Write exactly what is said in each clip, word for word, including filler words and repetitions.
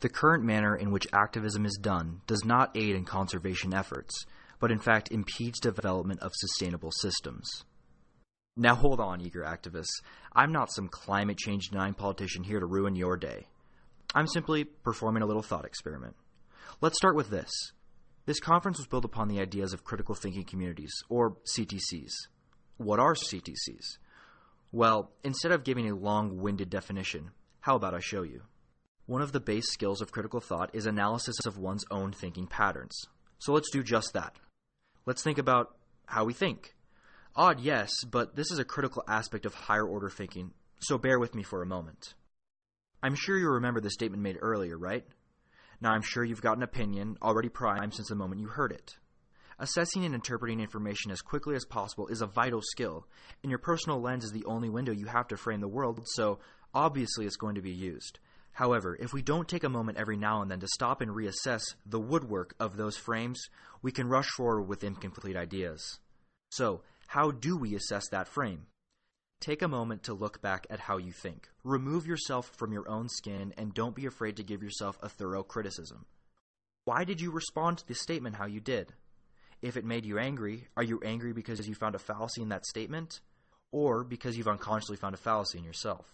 The current manner in which activism is done does not aid in conservation efforts, but in fact impedes development of sustainable systems. Now hold on, eager activists. I'm not some climate change denying politician here to ruin your day. I'm simply performing a little thought experiment. Let's start with this. This conference was built upon the ideas of critical thinking communities, or C T Cs. What are C T Cs? Well, instead of giving a long-winded definition, how about I show you? One of the base skills of critical thought is analysis of one's own thinking patterns. So let's do just that. Let's think about how we think. Odd, yes, but this is a critical aspect of higher order thinking, so bear with me for a moment. I'm sure you remember the statement made earlier, right? Now I'm sure you've got an opinion already primed since the moment you heard it. Assessing and interpreting information as quickly as possible is a vital skill, and your personal lens is the only window you have to frame the world, so obviously it's going to be used. However, if we don't take a moment every now and then to stop and reassess the woodwork of those frames, we can rush forward with incomplete ideas. So, how do we assess that frame? Take a moment to look back at how you think. Remove yourself from your own skin and don't be afraid to give yourself a thorough criticism. Why did you respond to the statement how you did? If it made you angry, are you angry because you found a fallacy in that statement? Or because you've unconsciously found a fallacy in yourself?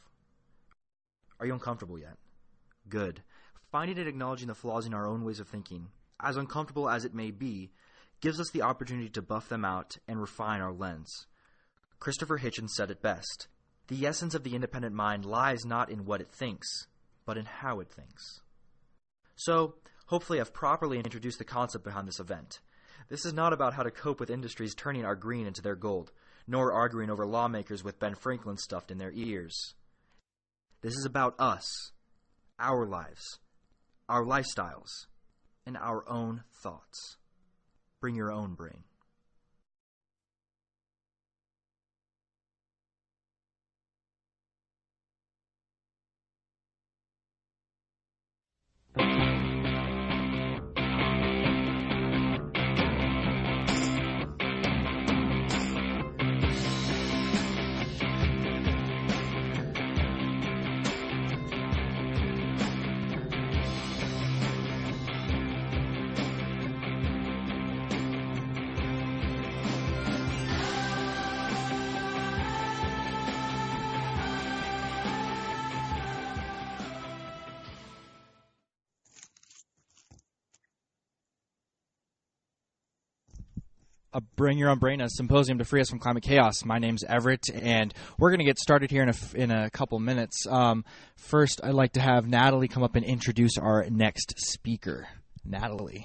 Are you uncomfortable yet? Good. Finding and acknowledging the flaws in our own ways of thinking, as uncomfortable as it may be, gives us the opportunity to buff them out and refine our lens. Christopher Hitchens said it best. The essence of the independent mind lies not in what it thinks, but in how it thinks. So, hopefully I've properly introduced the concept behind this event. This is not about how to cope with industries turning our green into their gold, nor arguing over lawmakers with Ben Franklin stuffed in their ears. This is about us, our lives, our lifestyles, and our own thoughts. Bring your own brain. A Bring Your Own Brain, a symposium to free us from climate chaos. My name's Everett, and we're going to get started here in a, in a couple minutes. Um, first, I'd like to have Natalie come up and introduce our next speaker. Natalie.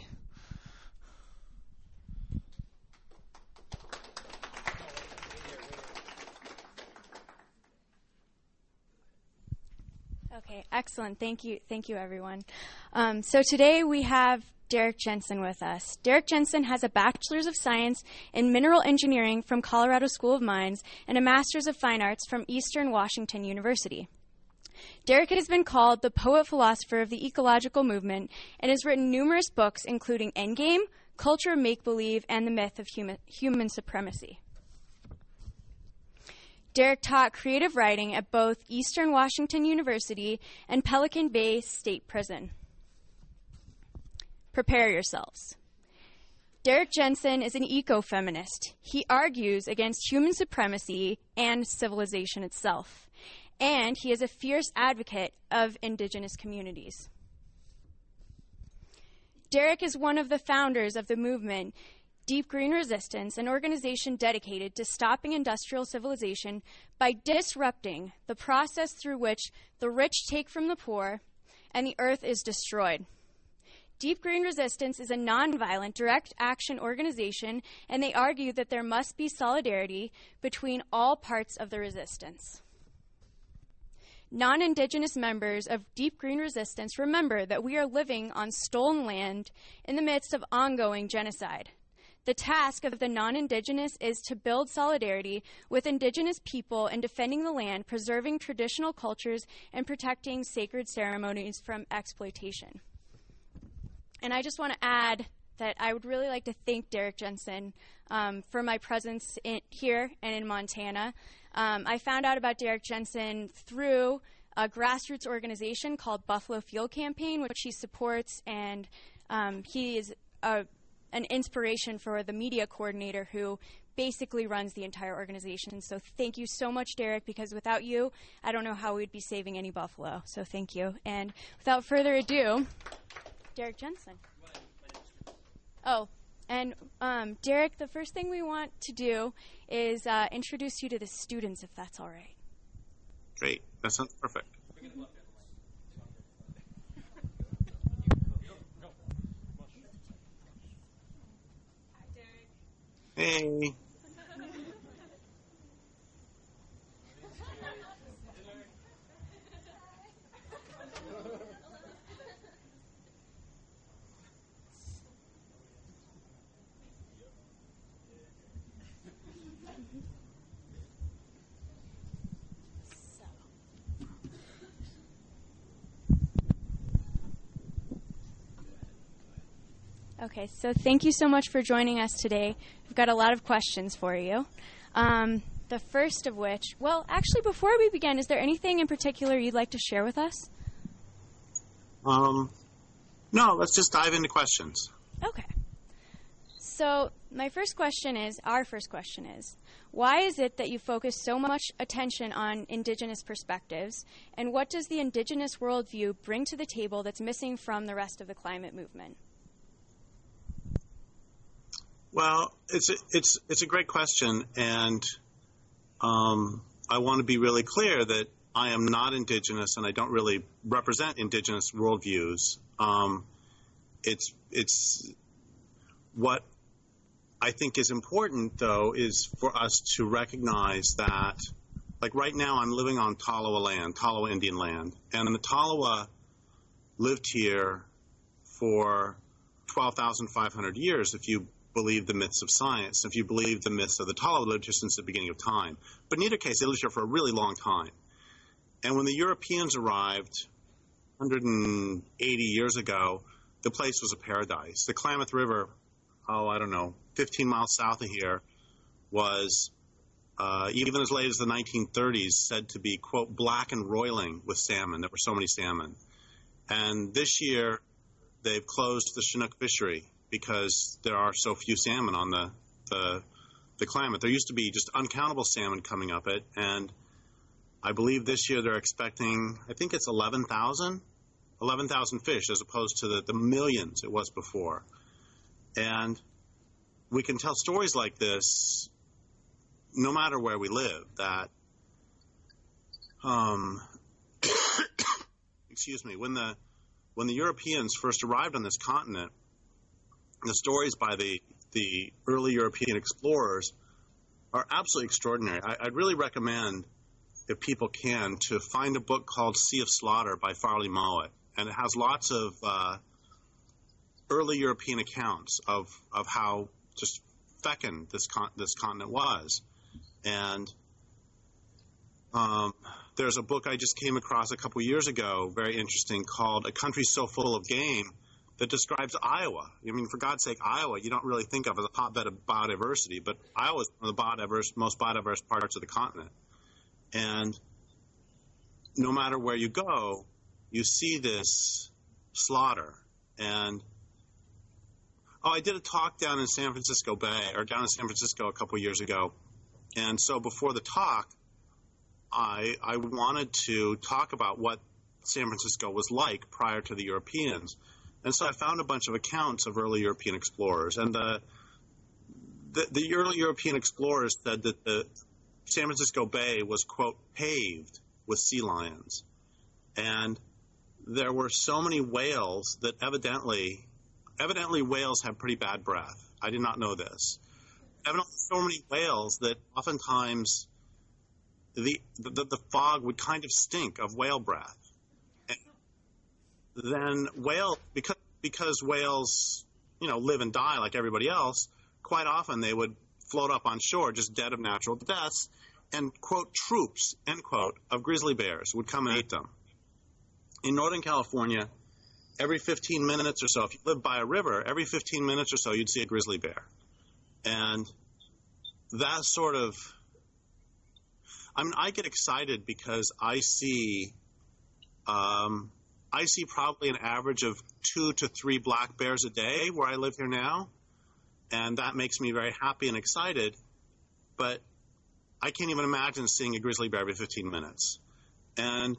Okay, excellent. Thank you, thank you, everyone. Um, so today we have Derek Jensen with us. Derek Jensen has a Bachelor's of Science in Mineral Engineering from Colorado School of Mines and a Master's of Fine Arts from Eastern Washington University. Derek has been called the poet-philosopher of the ecological movement and has written numerous books including Endgame, Culture of Make-Believe, and The Myth of Human, Human Supremacy. Derek taught creative writing at both Eastern Washington University and Pelican Bay State Prison. Prepare yourselves. Derek Jensen is an ecofeminist. He argues against human supremacy and civilization itself. And he is a fierce advocate of indigenous communities. Derek is one of the founders of the movement Deep Green Resistance, an organization dedicated to stopping industrial civilization by disrupting the process through which the rich take from the poor and the earth is destroyed. Deep Green Resistance is a nonviolent, direct action organization, and they argue that there must be solidarity between all parts of the resistance. Non-Indigenous members of Deep Green Resistance remember that we are living on stolen land in the midst of ongoing genocide. The task of the non-Indigenous is to build solidarity with Indigenous people in defending the land, preserving traditional cultures, and protecting sacred ceremonies from exploitation. And I just want to add that I would really like to thank Derek Jensen um, for my presence in, here and in Montana. Um, I found out about Derek Jensen through a grassroots organization called Buffalo Field Campaign, which he supports, and um, he is a, an inspiration for the media coordinator who basically runs the entire organization. So thank you so much, Derek, because without you, I don't know how we'd be saving any buffalo. So thank you. And without further ado, Derek Jensen. Oh, and um, Derek, the first thing we want to do is uh, introduce you to the students, if that's all right. Great. That sounds perfect. Hey. Okay, so thank you so much for joining us today. We've got a lot of questions for you. Um, the first of which, well, actually, before we begin, is there anything in particular you'd like to share with us? Um, no, let's just dive into questions. Okay. So my first question is, our first question is, why is it that you focus so much attention on Indigenous perspectives, and what does the Indigenous worldview bring to the table that's missing from the rest of the climate movement? Well, it's a, it's it's a great question, and um, I want to be really clear that I am not Indigenous, and I don't really represent Indigenous worldviews. Um, it's it's what I think is important, though, is for us to recognize that, like right now, I'm living on Tolowa land, Tolowa Indian land, and the Tolowa lived here for twelve thousand five hundred years, if you believe the myths of science, if you believe the myths of the Tolowa lived here since the beginning of time. But in either case, they lived here for a really long time. And when the Europeans arrived one hundred eighty years ago, the place was a paradise. The Klamath River, oh, I don't know, fifteen miles south of here, was, uh, even as late as the nineteen thirties, said to be, quote, black and roiling with salmon. There were so many salmon. And this year, they've closed the Chinook fishery because there are so few salmon on the, the the Klamath. There used to be just uncountable salmon coming up it, and I believe this year they're expecting, I think it's eleven thousand, eleven thousand fish as opposed to the, the millions it was before. And we can tell stories like this no matter where we live, that, um, excuse me, when the when the Europeans first arrived on this continent, the stories by the, the early European explorers are absolutely extraordinary. I, I'd really recommend, if people can, to find a book called Sea of Slaughter by Farley Mowat. And it has lots of uh, early European accounts of, of how just fecund this, con- this continent was. And um, there's a book I just came across a couple years ago, very interesting, called A Country So Full of Game, that describes Iowa. I mean, for God's sake, Iowa, you don't really think of as a hotbed of biodiversity, but Iowa is one of the biodiverse, most biodiverse parts of the continent. And no matter where you go, you see this slaughter. And, oh, I did a talk down in San Francisco Bay, or down in San Francisco a couple years ago. And so before the talk, I, I wanted to talk about what San Francisco was like prior to the Europeans. And so I found a bunch of accounts of early European explorers. And the, the, the early European explorers said that the San Francisco Bay was, quote, paved with sea lions. And there were so many whales that evidently, evidently whales have pretty bad breath. I did not know this. Evidently so many whales that oftentimes the, the, the fog would kind of stink of whale breath. Then whale, because because whales, you know, live and die like everybody else, quite often they would float up on shore just dead of natural deaths, and, quote, troops, end quote, of grizzly bears would come and eat them. In Northern California, every fifteen minutes or so, if you live by a river, every fifteen minutes or so you'd see a grizzly bear. And that sort of, I mean, I get excited because I see Um, I see probably an average of two to three black bears a day where I live here now, and that makes me very happy and excited. But I can't even imagine seeing a grizzly bear every fifteen minutes. And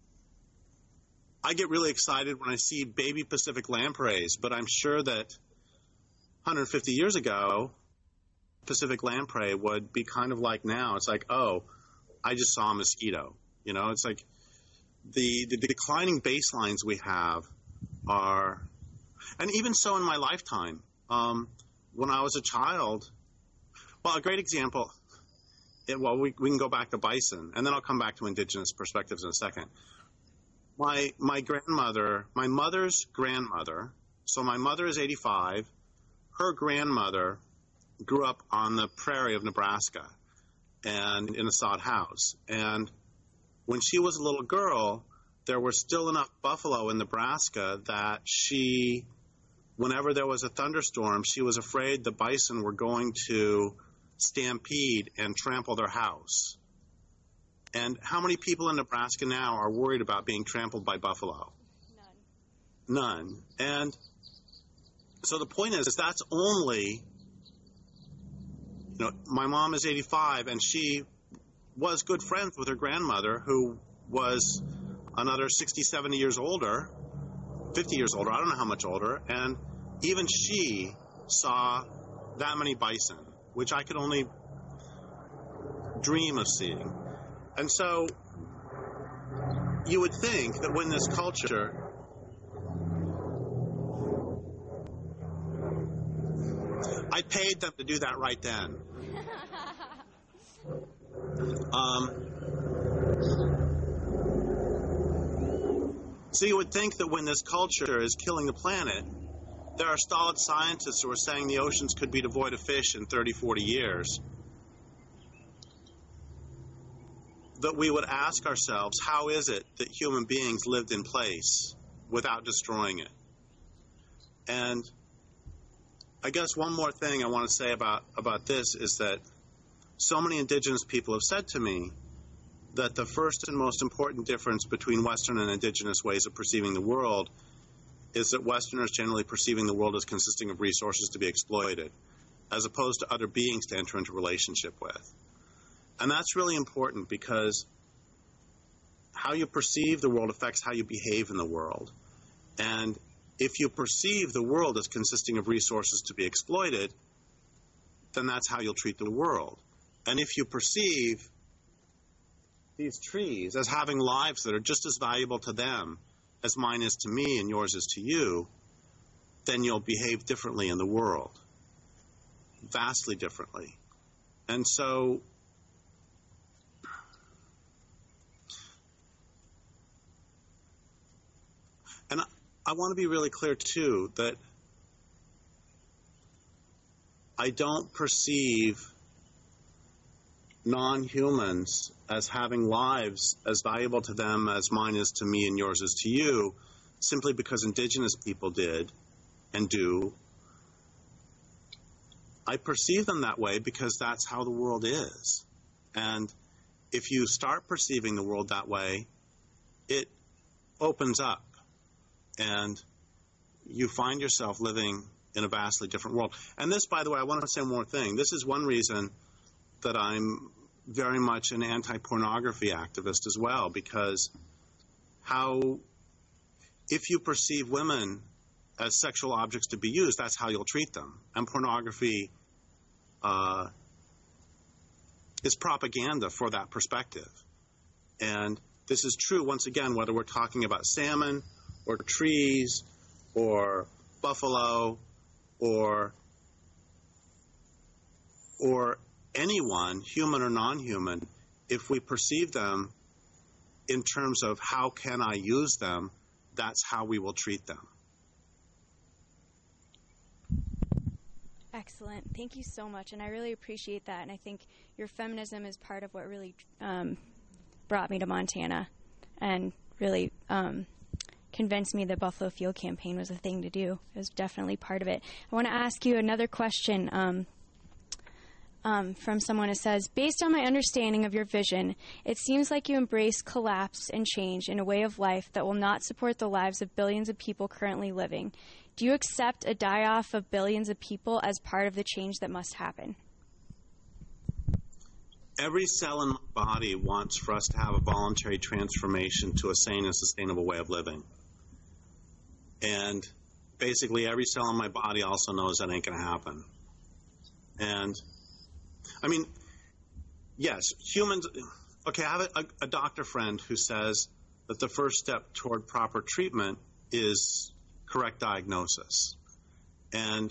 I get really excited when I see baby Pacific lampreys, but I'm sure that one hundred fifty years ago, Pacific lamprey would be kind of like now. It's like, oh, I just saw a mosquito. You know, it's like the, the declining baselines we have are, and even so in my lifetime, um, when I was a child, well, a great example, it, well, we, we can go back to bison, and then I'll come back to indigenous perspectives in a second. My my grandmother, my mother's grandmother, so my mother is eighty-five, her grandmother grew up on the prairie of Nebraska and in a sod house. And when she was a little girl, there were still enough buffalo in Nebraska that she, whenever there was a thunderstorm, she was afraid the bison were going to stampede and trample their house. And how many people in Nebraska now are worried about being trampled by buffalo? None. None. And so the point is, is that's only, you know, my mom is eighty-five, and she was good friends with her grandmother, who was another sixty, seventy years older, fifty years older, I don't know how much older, and even she saw that many bison, which I could only dream of seeing. And so you would think that when this culture I paid them to do that right then. Um, so you would think that when this culture is killing the planet, there are stolid scientists who are saying the oceans could be devoid of fish in thirty, forty years. That we would ask ourselves, how is it that human beings lived in place without destroying it? And I guess one more thing I want to say about, about this is that so many indigenous people have said to me that the first and most important difference between Western and indigenous ways of perceiving the world is that Westerners generally perceiving the world as consisting of resources to be exploited, as opposed to other beings to enter into relationship with. And that's really important, because how you perceive the world affects how you behave in the world. And if you perceive the world as consisting of resources to be exploited, then that's how you'll treat the world. And if you perceive these trees as having lives that are just as valuable to them as mine is to me and yours is to you, then you'll behave differently in the world, vastly differently. And so And I, I want to be really clear, too, that I don't perceive non-humans as having lives as valuable to them as mine is to me and yours is to you, simply because indigenous people did and do. I perceive them that way because that's how the world is. And if you start perceiving the world that way, it opens up. And you find yourself living in a vastly different world. And this, by the way, I want to say one more thing. This is one reason that I'm very much an anti-pornography activist as well, because how, if you perceive women as sexual objects to be used, that's how you'll treat them. And pornography uh, is propaganda for that perspective. And this is true, once again, whether we're talking about salmon or trees, or buffalo, or or anyone, human or non-human, if we perceive them in terms of how can I use them, that's how we will treat them. Excellent. Thank you so much, and I really appreciate that, and I think your feminism is part of what really um, brought me to Montana, and really um, convinced me the Buffalo Field Campaign was a thing to do. It was definitely part of it. I want to ask you another question. Um, um, from someone who says, based on my understanding of your vision, it seems like you embrace collapse and change in a way of life that will not support the lives of billions of people currently living. Do you accept a die-off of billions of people as part of the change that must happen? Every cell in my body wants for us to have a voluntary transformation to a sane and sustainable way of living. And basically every cell in my body also knows that ain't going to happen. And, I mean, yes, humans, okay, I have a, a, a doctor friend who says that the first step toward proper treatment is correct diagnosis. And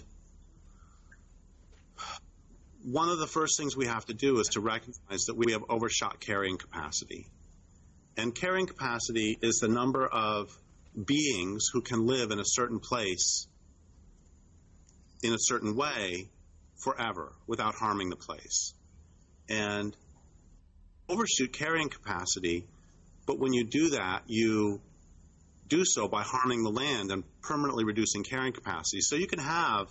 one of the first things we have to do is to recognize that we have overshot carrying capacity. And carrying capacity is the number of beings who can live in a certain place in a certain way forever without harming the place. And overshoot carrying capacity, but when you do that, you do so by harming the land and permanently reducing carrying capacity. So you can have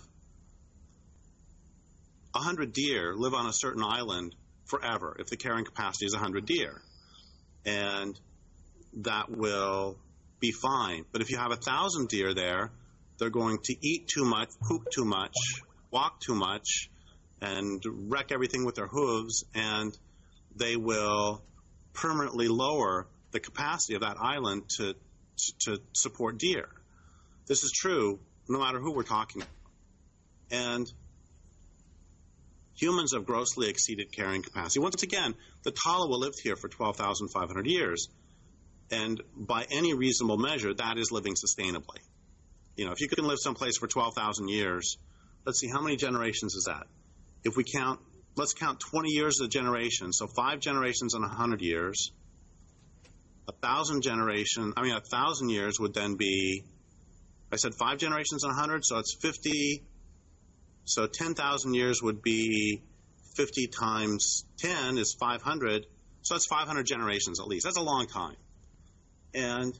one hundred deer live on a certain island forever if the carrying capacity is one hundred deer. And that will be fine. But if you have one thousand deer there, they're going to eat too much, poop too much, walk too much, and wreck everything with their hooves, and they will permanently lower the capacity of that island to, to support deer. This is true no matter who we're talking about. And humans have grossly exceeded carrying capacity. Once again, the Talawa lived here for twelve thousand five hundred years, and by any reasonable measure, that is living sustainably. You know, if you can live someplace for twelve thousand years, let's see, how many generations is that? If we count, let's count twenty years of generation, so five generations in one hundred years. A thousand generation, I mean, a thousand years would then be, I said five generations in one hundred, so it's fifty. So ten thousand years would be fifty times ten is five hundred. So that's five hundred generations at least. That's a long time. And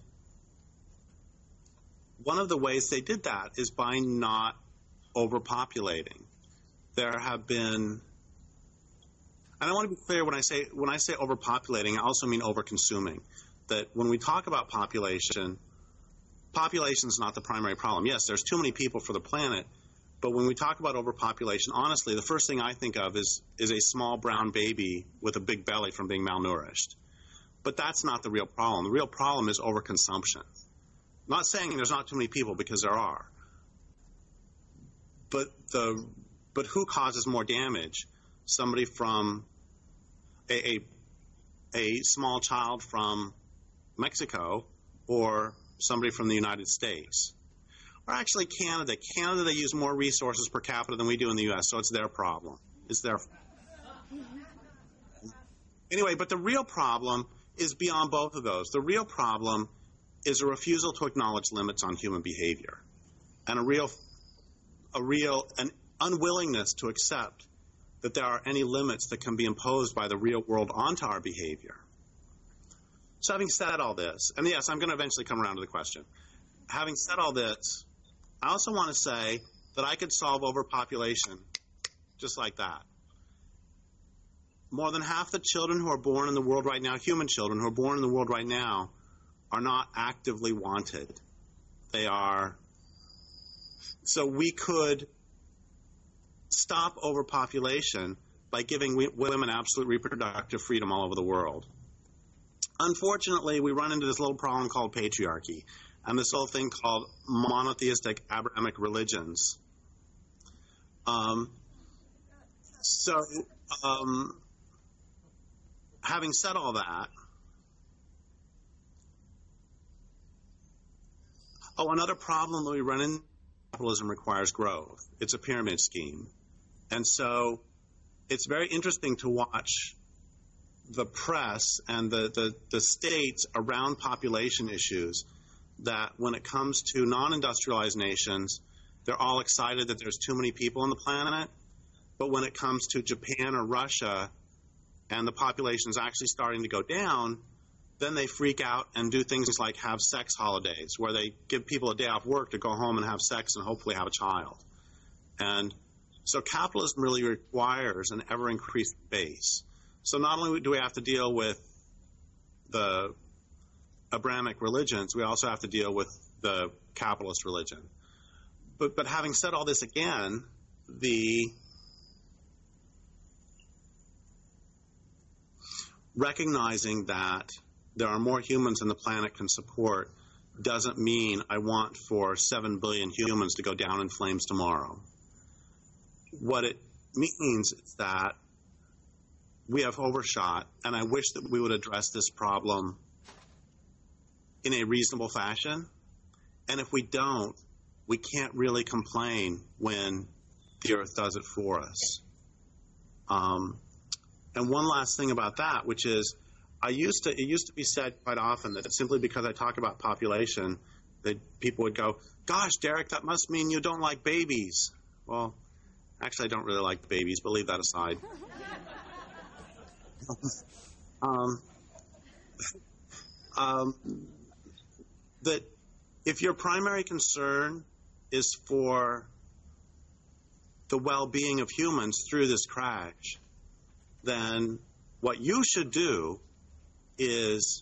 one of the ways they did that is by not overpopulating. There have been, and I want to be clear when I say when I say overpopulating, I also mean overconsuming. That when we talk about population, population is not the primary problem. Yes, there's too many people for the planet. But when we talk about overpopulation, honestly, the first thing I think of is, is a small brown baby with a big belly from being malnourished. But that's not the real problem. The real problem is overconsumption. I'm not saying there's not too many people, because there are. But the but who causes more damage? Somebody from a, a, a small child from Mexico, or somebody from the United States? Or actually Canada. Canada, they use more resources per capita than we do in the U S, so it's their problem. It's their... Anyway, but the real problem is beyond both of those. The real problem is a refusal to acknowledge limits on human behavior, and a real, a real an unwillingness to accept that there are any limits that can be imposed by the real world onto our behavior. So having said all this, and yes, I'm going to eventually come around to the question. Having said all this, I also want to say that I could solve overpopulation just like that. More than half the children who are born in the world right now, human children who are born in the world right now, are not actively wanted. They are. So we could stop overpopulation by giving women absolute reproductive freedom all over the world. Unfortunately, we run into this little problem called patriarchy, and this whole thing called monotheistic Abrahamic religions. Um, so, um, having said all that, oh, another problem that we run into, capitalism requires growth. It's a pyramid scheme. And so it's very interesting to watch the press and the, the, the states around population issues, that when it comes to non-industrialized nations, they're all excited that there's too many people on the planet. But when it comes to Japan or Russia and the population is actually starting to go down, then they freak out and do things like have sex holidays, where they give people a day off work to go home and have sex and hopefully have a child. And So capitalism really requires an ever-increasing base. So not only do we have to deal with the Abrahamic religions, we also have to deal with the capitalist religion. But, but having said all this again, the recognizing that there are more humans than the planet can support doesn't mean I want for seven billion humans to go down in flames tomorrow. What it means is that we have overshot, and I wish that we would address this problem in a reasonable fashion. And if we don't, we can't really complain when the Earth does it for us. Um, and one last thing about that, which is, I used to, it used to be said quite often that simply because I talk about population, that people would go, gosh, Derek, that must mean you don't like babies. Well, actually, I don't really like babies, but leave that aside. um, um, that if your primary concern is for the well-being of humans through this crash, then what you should do is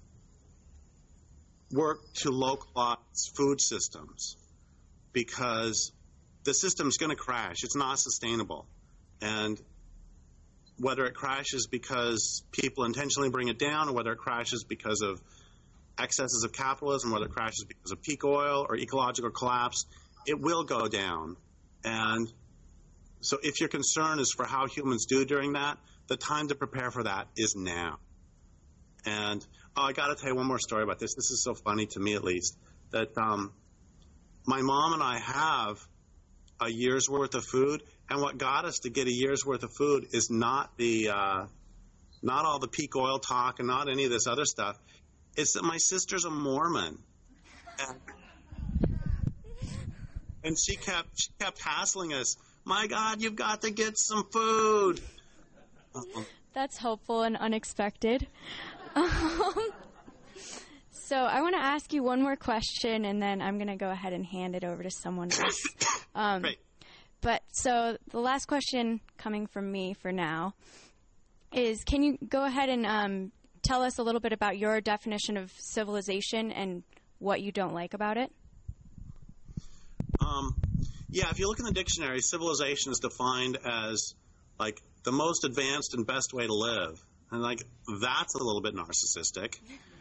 work to localize food systems, because the system's going to crash. It's not sustainable. And whether it crashes because people intentionally bring it down, or whether it crashes because of excesses of capitalism, whether it crashes because of peak oil or ecological collapse, it will go down. And so if your concern is for how humans do during that, the time to prepare for that is now. And oh, I got to tell you one more story about this. This is so funny to me, at least, that um, my mom and I have a year's worth of food, and what got us to get a year's worth of food is not the uh, not all the peak oil talk and not any of this other stuff. It's that my sister's a Mormon, and, and she kept she kept hassling us. My God, you've got to get some food. Uh-oh. That's helpful and unexpected. Um, so I want to ask you one more question, and then I'm going to go ahead and hand it over to someone else. Um, Great. But so the last question coming from me for now is, can you go ahead and um, tell us a little bit about your definition of civilization and what you don't like about it? Um, yeah, if you look in the dictionary, civilization is defined as like the most advanced and best way to live. And, like, that's a little bit narcissistic.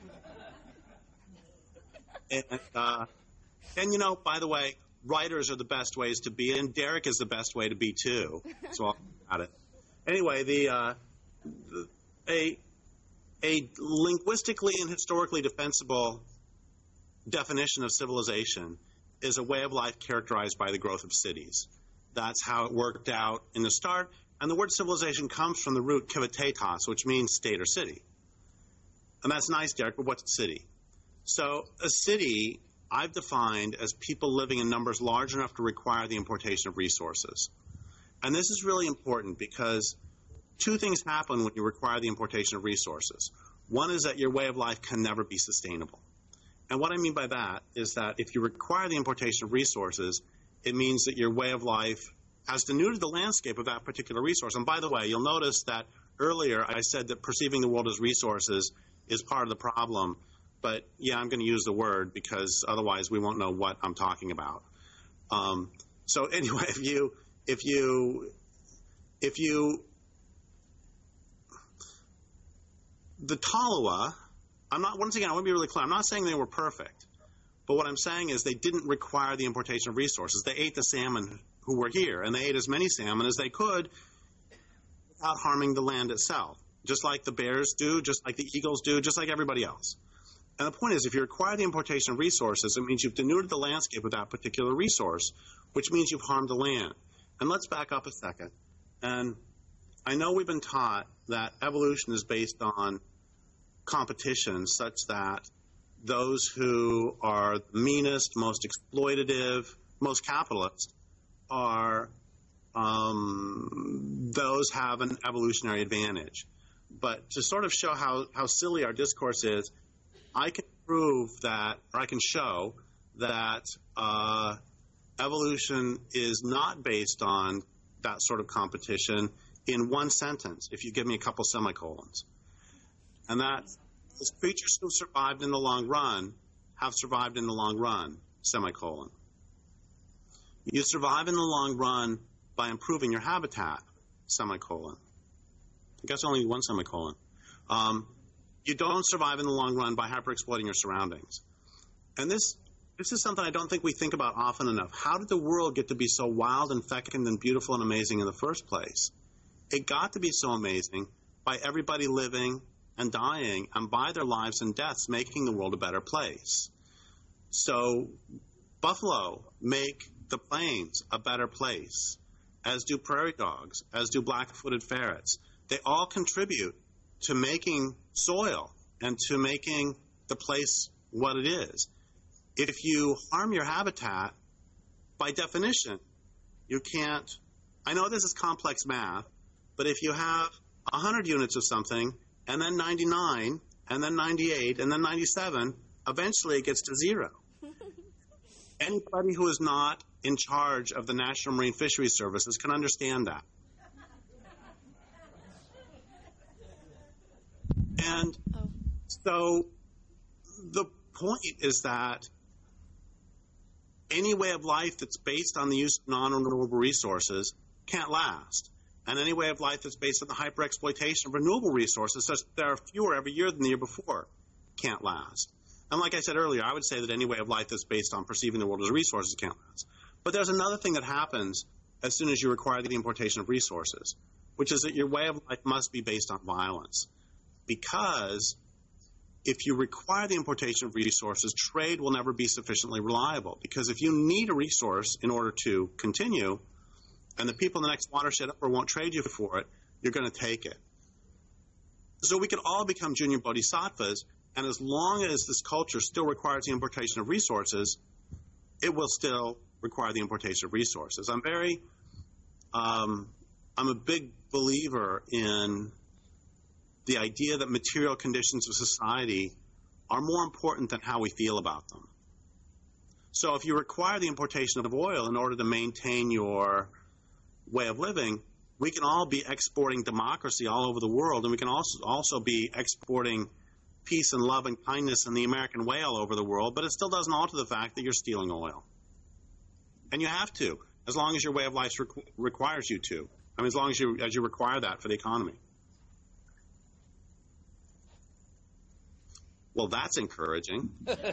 and, uh, and, you know, by the way, writers are the best ways to be, and Derek is the best way to be, too. So I'll about it. Anyway, the, uh, the a, a linguistically and historically defensible definition of civilization is a way of life characterized by the growth of cities. That's how it worked out in the start. And the word civilization comes from the root civitatis, which means state or city. And that's nice, Derek, but what's a city? So a city I've defined as people living in numbers large enough to require the importation of resources. And this is really important because two things happen when you require the importation of resources. One is that your way of life can never be sustainable. And what I mean by that is that if you require the importation of resources, it means that your way of life has denuded the landscape of that particular resource. And by the way, you'll notice that earlier I said that perceiving the world as resources is part of the problem. But, yeah, I'm going to use the word because otherwise we won't know what I'm talking about. Um, so anyway, if you, if you, if you, the Tolowa, I'm not, once again, I want to be really clear. I'm not saying they were perfect. But what I'm saying is they didn't require the importation of resources. They ate the salmon who were here, and they ate as many salmon as they could without harming the land itself, just like the bears do, just like the eagles do, just like everybody else. And the point is, if you require the importation of resources, it means you've denuded the landscape with that particular resource, which means you've harmed the land. And let's back up a second. And I know we've been taught that evolution is based on competition such that those who are meanest, most exploitative, most capitalist are um, those have an evolutionary advantage. But to sort of show how, how silly our discourse is, I can prove that, or I can show that uh, evolution is not based on that sort of competition in one sentence, if you give me a couple semicolons. And that the creatures who survived in the long run have survived in the long run, semicolon. You survive in the long run by improving your habitat, semicolon. I guess only one semicolon. Um, you don't survive in the long run by hyper-exploiting your surroundings. And this this is something I don't think we think about often enough. How did the world get to be so wild and fecund and beautiful and amazing in the first place? It got to be so amazing by everybody living and dying, and by their lives and deaths making the world a better place. So buffalo make the plains a better place, as do prairie dogs, as do black-footed ferrets. They all contribute to making soil and to making the place what it is. If you harm your habitat, by definition, you can't. I know this is complex math, but if you have one hundred units of something, and then ninety-nine, and then ninety-eight, and then ninety-seven, eventually it gets to zero. Anybody who is not in charge of the National Marine Fisheries Services can understand that. And Oh. so the point is that any way of life that's based on the use of non-renewable resources can't last. And any way of life that's based on the hyper-exploitation of renewable resources, such that there are fewer every year than the year before, can't last. And like I said earlier, I would say that any way of life that's based on perceiving the world as resources can't last. But there's another thing that happens as soon as you require the importation of resources, which is that your way of life must be based on violence. Because if you require the importation of resources, trade will never be sufficiently reliable. Because if you need a resource in order to continue, and the people in the next watershed upper won't trade you for it, you're going to take it. So we could all become junior bodhisattvas, and as long as this culture still requires the importation of resources, it will still require the importation of resources. I'm very, um, I'm a big believer in the idea that material conditions of society are more important than how we feel about them. So if you require the importation of oil in order to maintain your way of living, we can all be exporting democracy all over the world, and we can also also be exporting peace and love and kindness and the American way all over the world, but it still doesn't alter the fact that you're stealing oil. And you have to, as long as your way of life requ- requires you to. I mean, as long as you, as you require that for the economy. Well, that's encouraging.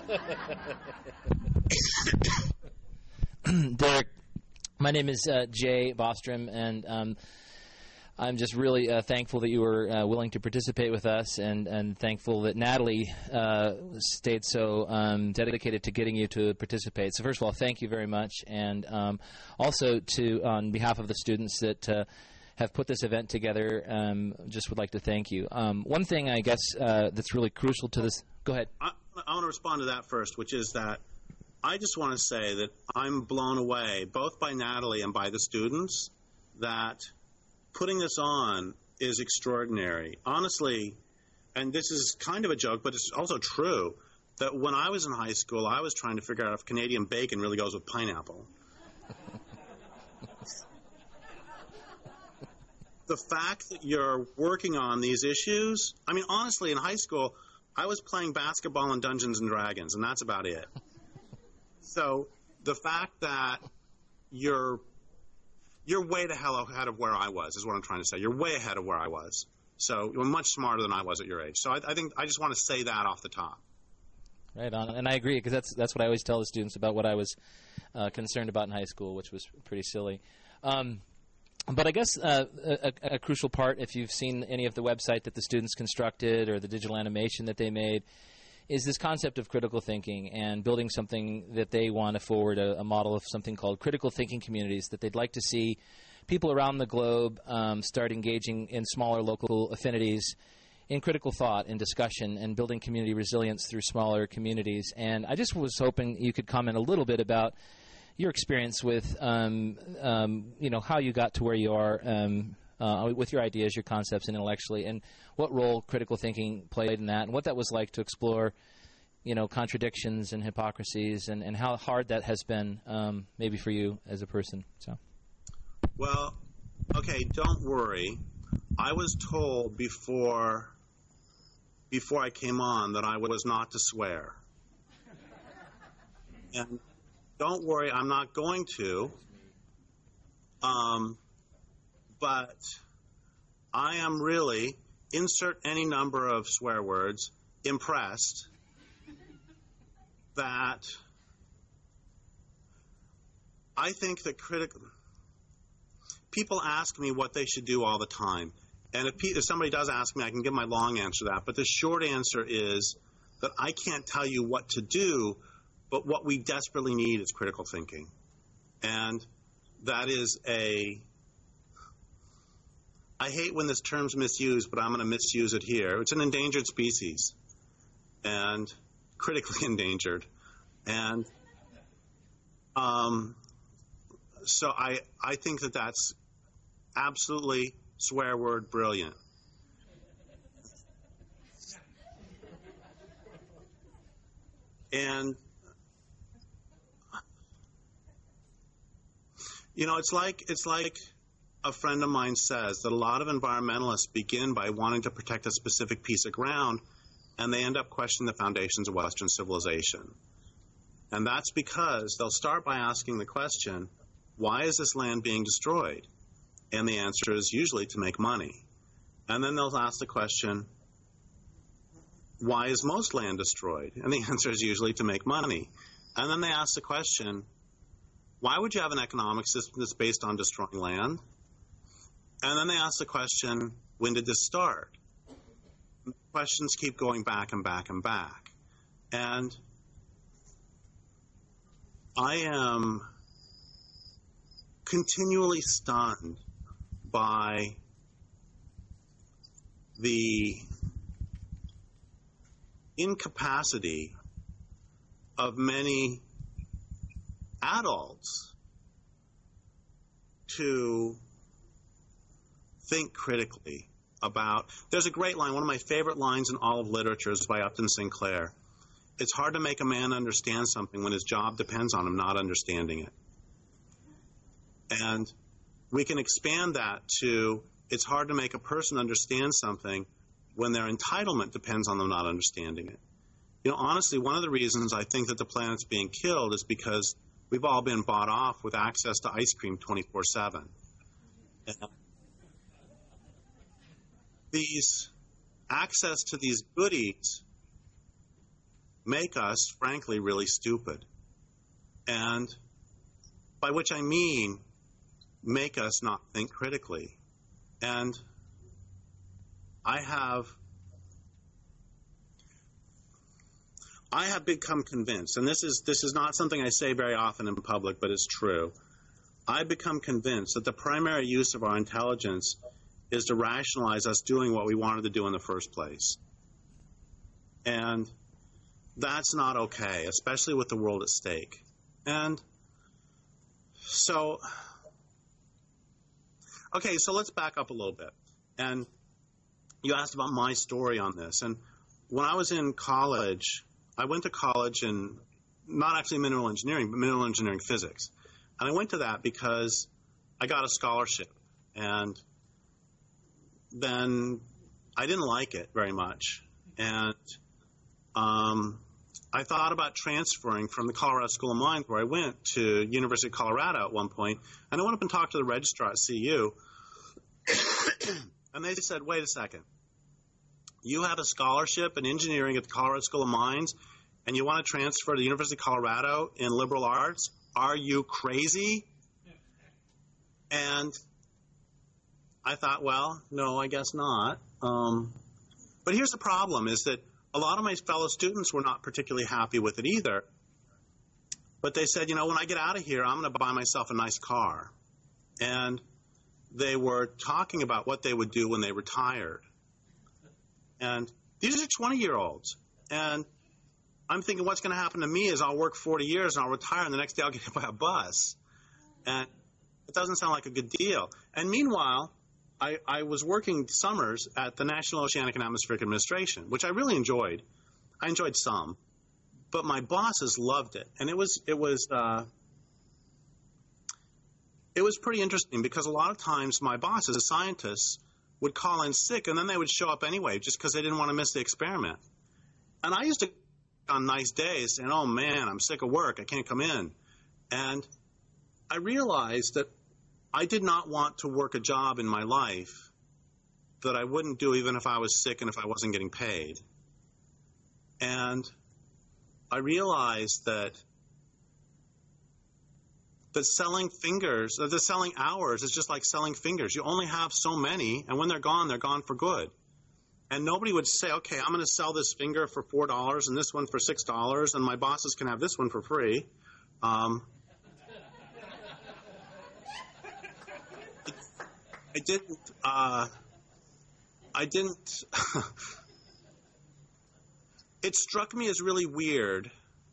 Derek, my name is uh, Jay Bostrom, and um, I'm just really uh, thankful that you were uh, willing to participate with us, and, and thankful that Natalie uh, stayed so um, dedicated to getting you to participate. So first of all, thank you very much, and um, also to on behalf of the students that uh, have put this event together, um, just would like to thank you. Um, one thing I guess uh, that's really crucial to this. Go ahead. I, I want to respond to that first, which is that I just want to say that I'm blown away, both by Natalie and by the students, that putting this on is extraordinary. Honestly, and this is kind of a joke, but it's also true, that when I was in high school, I was trying to figure out if Canadian bacon really goes with pineapple. The fact that you're working on these issues, I mean, honestly, in high school, I was playing basketball in Dungeons and Dragons, and that's about it. So the fact that you're you're way the hell ahead of where I was is what I'm trying to say. You're way ahead of where I was. So you're much smarter than I was at your age. So I, I think I just want to say that off the top. Right on, and I agree, because that's that's what I always tell the students about what I was uh, concerned about in high school, which was pretty silly. Um, But I guess uh, a, a crucial part, if you've seen any of the website that the students constructed or the digital animation that they made, is this concept of critical thinking and building something that they want to forward, a, a model of something called critical thinking communities that they'd like to see people around the globe um, start engaging in smaller local affinities in critical thought and discussion and building community resilience through smaller communities. And I just was hoping you could comment a little bit about your experience with, um, um, you know, how you got to where you are um, uh, with your ideas, your concepts, and intellectually, and what role critical thinking played in that, and what that was like to explore, you know, contradictions and hypocrisies, and, and how hard that has been, um, maybe for you as a person. So, well, Okay, don't worry. I was told before before I came on that I was not to swear. And don't worry, I'm not going to. Um, but I am really, insert any number of swear words, impressed that I think that critical people ask me what they should do all the time. And if, pe- if somebody does ask me, I can give my long answer to that. But the short answer is that I can't tell you what to do, but what we desperately need is critical thinking. And that is a – I hate when this term's misused, but I'm going to misuse it here. It's an endangered species and critically endangered. And um, so I, I think that that's absolutely – swear word brilliant. And, you know, it's like it's like a friend of mine says that a lot of environmentalists begin by wanting to protect a specific piece of ground, and they end up questioning the foundations of Western civilization. And that's because they'll start by asking the question, why is this land being destroyed? And the answer is usually to make money. And then they'll ask the question, why is most land destroyed? And the answer is usually to make money. And then they ask the question, why would you have an economic system that's based on destroying land? And then they ask the question, when did this start? Questions keep going back and back and back. And I am continually stunned by the incapacity of many adults to think critically about. There's a great line, one of my favorite lines in all of literature is by Upton Sinclair. It's hard to make a man understand something when his job depends on him not understanding it. And we can expand that to it's hard to make a person understand something when their entitlement depends on them not understanding it. You know, honestly, one of the reasons I think that the planet's being killed is because we've all been bought off with access to ice cream twenty-four seven. These access to these goodies make us, frankly, really stupid. And by which I mean make us not think critically. And I have I have become convinced, and this is this is not something I say very often in public, but it's true. I've become convinced that the primary use of our intelligence is to rationalize us doing what we wanted to do in the first place. And that's not okay, especially with the world at stake. And so Okay, so let's back up a little bit. And you asked about my story on this. And when I was in college, I went to college in not actually mineral engineering, but mineral engineering physics. And I went to that because I got a scholarship. And then I didn't like it very much. And um, I thought about transferring from the Colorado School of Mines, where I went, to University of Colorado at one point. And I went up and talked to the registrar at C U. And they said, wait a second. You have a scholarship in engineering at the Colorado School of Mines, and you want to transfer to the University of Colorado in liberal arts? Are you crazy? And I thought, well, no, I guess not. Um, but here's the problem, is that a lot of my fellow students were not particularly happy with it either. But they said, you know, when I get out of here, I'm going to buy myself a nice car. And they were talking about what they would do when they retired. And these are twenty-year-olds. And I'm thinking what's going to happen to me is I'll work forty years and I'll retire, and the next day I'll get hit by a bus. And it doesn't sound like a good deal. And meanwhile, I, I was working summers at the National Oceanic and Atmospheric Administration, which I really enjoyed. I enjoyed some. But my bosses loved it. And it was it was uh, it was pretty interesting because a lot of times my bosses, the scientists, would call in sick, and then they would show up anyway just because they didn't want to miss the experiment. And I used to, on nice days, saying, oh, man, I'm sick of work. I can't come in. And I realized that I did not want to work a job in my life that I wouldn't do even if I was sick and if I wasn't getting paid. And I realized that that selling fingers, that the selling hours is just like selling fingers. You only have so many, and when they're gone, they're gone for good. And nobody would say, okay, I'm going to sell this finger for four dollars and this one for six dollars, and my bosses can have this one for free. Um, I didn't, uh, I didn't, it struck me as really weird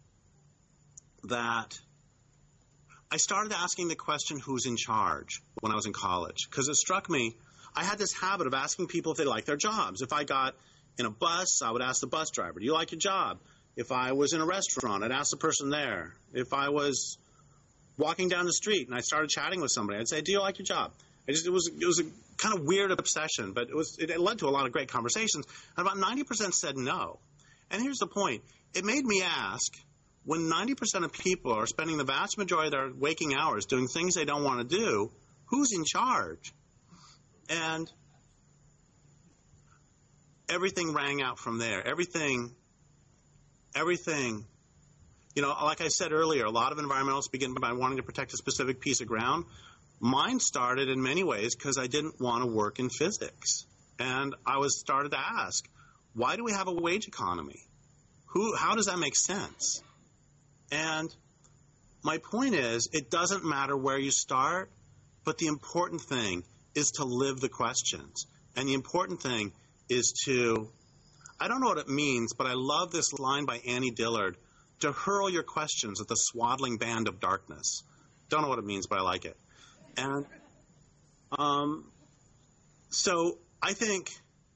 that I started asking the question, who's in charge, when I was in college. Because it struck me, I had this habit of asking people if they like their jobs. If I got in a bus, I would ask the bus driver, do you like your job? If I was in a restaurant, I'd ask the person there. If I was walking down the street and I started chatting with somebody, I'd say, do you like your job? I just, it was it was a kind of weird obsession, but it was it, it led to a lot of great conversations. And about ninety percent said no. And here's the point. It made me ask, when ninety percent of people are spending the vast majority of their waking hours doing things they don't want to do, who's in charge? And everything rang out from there. Everything, everything, you know, like I said earlier, a lot of environmentalists begin by wanting to protect a specific piece of ground. Mine started in many ways because I didn't want to work in physics. And I was started to ask, why do we have a wage economy? Who, how does that make sense? And my point is, it doesn't matter where you start, but the important thing is to live the questions. And the important thing is to, I don't know what it means, but I love this line by Annie Dillard, to hurl your questions at the swaddling band of darkness. Don't know what it means, but I like it. And um, so I think,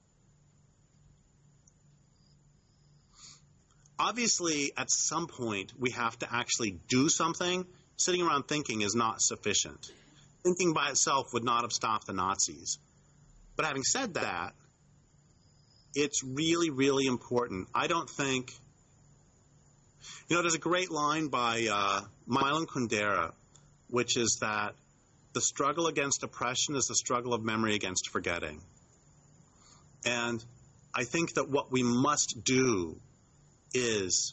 obviously, at some point, we have to actually do something. Sitting around thinking is not sufficient. Thinking by itself would not have stopped the Nazis. But having said that, it's really, really important. I don't think, you know, there's a great line by uh, Milan Kundera, which is that the struggle against oppression is the struggle of memory against forgetting. And I think that what we must do is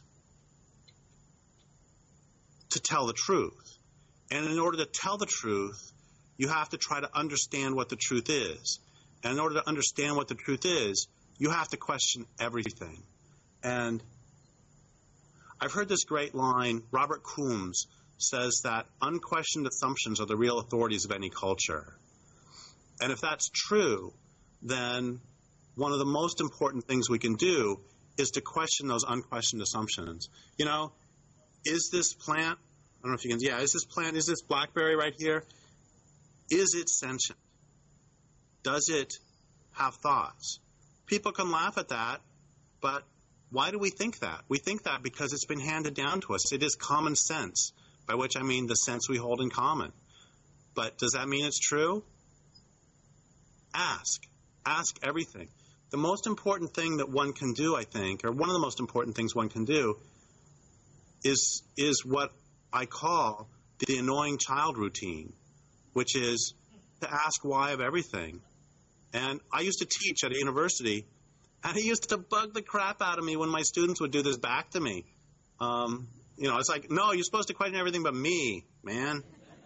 to tell the truth. And in order to tell the truth, you have to try to understand what the truth is. And in order to understand what the truth is, you have to question everything. And I've heard this great line, Robert Coombs says that unquestioned assumptions are the real authorities of any culture. And if that's true, then one of the most important things we can do is to question those unquestioned assumptions. You know, is this plant, I don't know if you can, yeah, is this plant, is this blackberry right here, is it sentient? Does it have thoughts? People can laugh at that, but why do we think that? We think that because it's been handed down to us. It is common sense, by which I mean the sense we hold in common. But does that mean it's true? Ask. Ask everything. The most important thing that one can do, I think, or one of the most important things one can do, is is what I call the annoying child routine, which is to ask why of everything. And I used to teach at a university, and it used to bug the crap out of me when my students would do this back to me. Um, you know, it's like, no, you're supposed to question everything but me, man.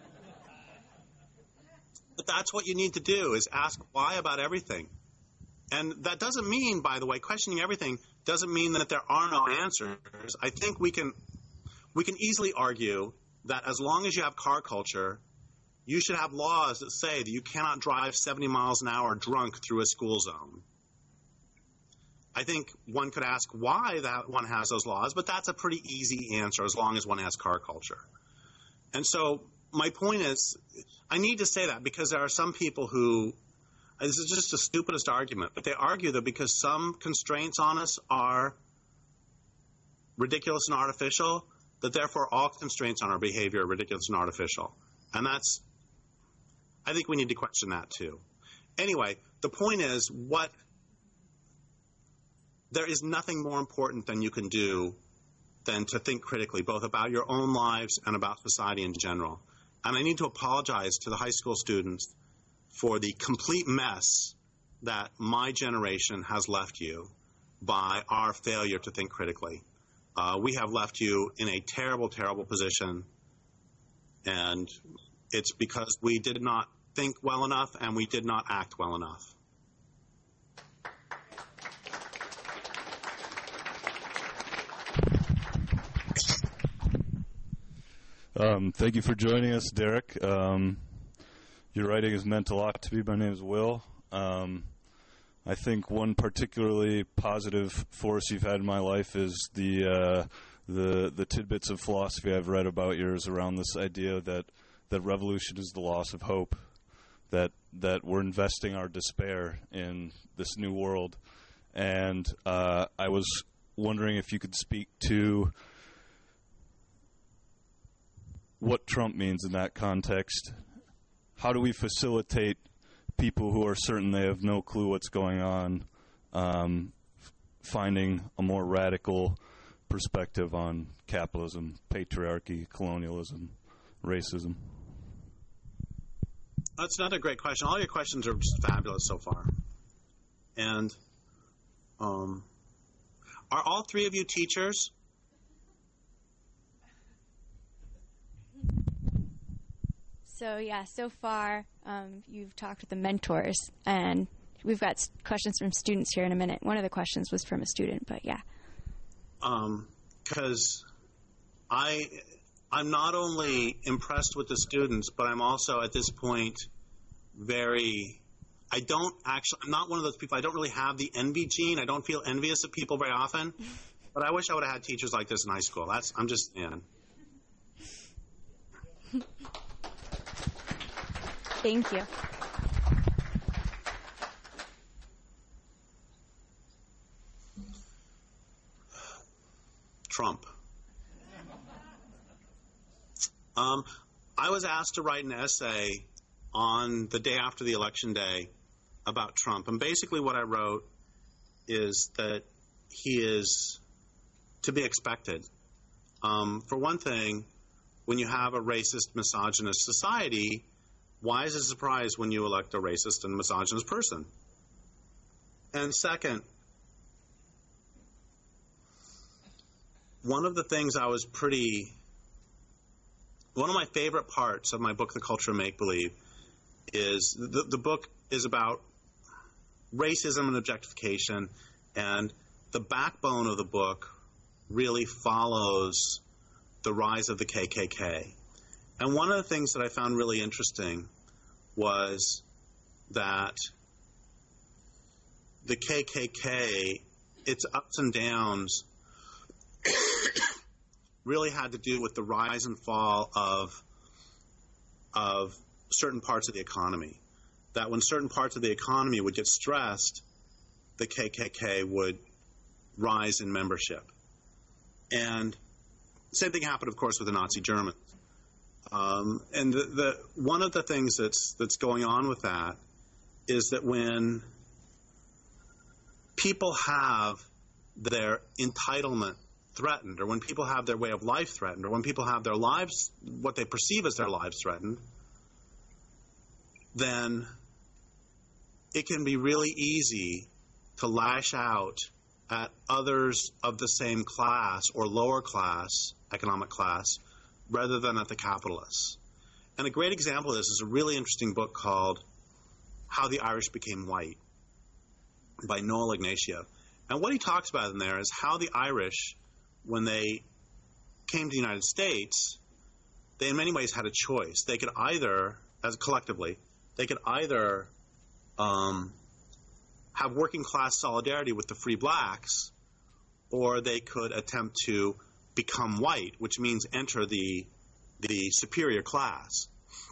But that's what you need to do, is ask why about everything. And that doesn't mean, by the way, questioning everything doesn't mean that there are no answers. I think we can we can easily argue that as long as you have car culture, you should have laws that say that you cannot drive seventy miles an hour drunk through a school zone. I think one could ask why that one has those laws, but that's a pretty easy answer as long as one has car culture. And so my point is, I need to say that because there are some people who, this is just the stupidest argument, but they argue that because some constraints on us are ridiculous and artificial, that therefore all constraints on our behavior are ridiculous and artificial. And that's I think we need to question that too. Anyway, the point is, what there is nothing more important than you can do than to think critically, both about your own lives and about society in general. And I need to apologize to the high school students for the complete mess that my generation has left you by our failure to think critically. Uh, we have left you in a terrible, terrible position, and it's because we did not think well enough and we did not act well enough. Um, thank you for joining us, Derek. Um, your writing has meant a lot to me. My name is Will. Um, I think one particularly positive force you've had in my life is the uh, the the tidbits of philosophy I've read about yours around this idea that, that revolution is the loss of hope, that that we're investing our despair in this new world. And uh, I was wondering if you could speak to what Trump means in that context. How do we facilitate people who are certain they have no clue what's going on, um, f- finding a more radical perspective on capitalism, patriarchy, colonialism, racism? That's another great question. All your questions are just fabulous so far. And um, are all three of you teachers? So, yeah, so far um, you've talked with the mentors, and we've got s- questions from students here in a minute. One of the questions was from a student, but yeah. Because um, I, I'm not only impressed with the students, but I'm also at this point very, I don't actually, I'm not one of those people, I don't really have the envy gene. I don't feel envious of people very often, but I wish I would have had teachers like this in high school. That's, I'm just, yeah. Thank you. Trump. Um, I was asked to write an essay on the day after the election day about Trump. And basically what I wrote is that he is to be expected. Um, for one thing, when you have a racist, misogynist society, why is it a surprise when you elect a racist and misogynist person? And second, one of the things I was pretty, one of my favorite parts of my book, The Culture of Make-Believe, is the, the book is about racism and objectification, and the backbone of the book really follows the rise of the K K K. And one of the things that I found really interesting was that the K K K, its ups and downs, really had to do with the rise and fall of of certain parts of the economy. That when certain parts of the economy would get stressed, the K K K would rise in membership. And the same thing happened, of course, with the Nazi Germans. Um, and the, the one of the things that's that's going on with that is that when people have their entitlement threatened, or when people have their way of life threatened, or when people have their lives, what they perceive as their lives threatened, then it can be really easy to lash out at others of the same class or lower class, economic class, rather than at the capitalists. And a great example of this is a really interesting book called How the Irish Became White by Noel Ignatieff. And what he talks about in there is how the Irish, when they came to the United States, they in many ways had a choice. They could either, as collectively, they could either um, have working class solidarity with the free blacks, or they could attempt to become white, which means enter the the superior class.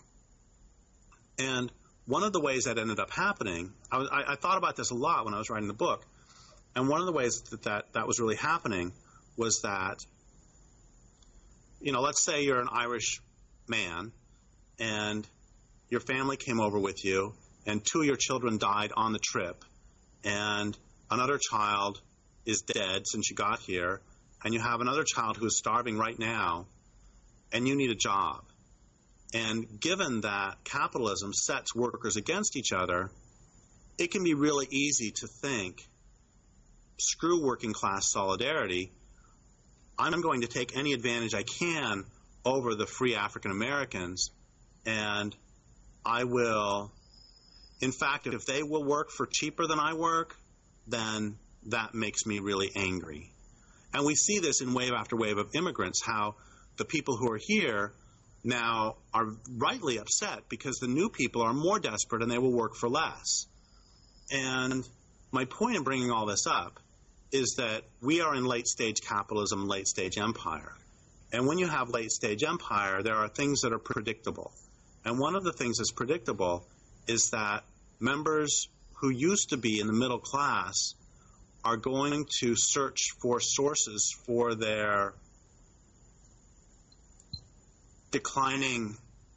And one of the ways that ended up happening, I, was, I, I thought about this a lot when I was writing the book, and one of the ways that, that that was really happening was that, you know, let's say you're an Irish man, and your family came over with you, and two of your children died on the trip, and another child is dead since you got here, and you have another child who is starving right now, and you need a job. And given that capitalism sets workers against each other, it can be really easy to think, screw working class solidarity, I'm going to take any advantage I can over the free African Americans, and I will, in fact, if they will work for cheaper than I work, then that makes me really angry. And we see this in wave after wave of immigrants, how the people who are here now are rightly upset because the new people are more desperate and they will work for less. And my point in bringing all this up is that we are in late-stage capitalism, late-stage empire. And when you have late-stage empire, there are things that are predictable. And one of the things that's predictable is that members who used to be in the middle class are going to search for sources for their declining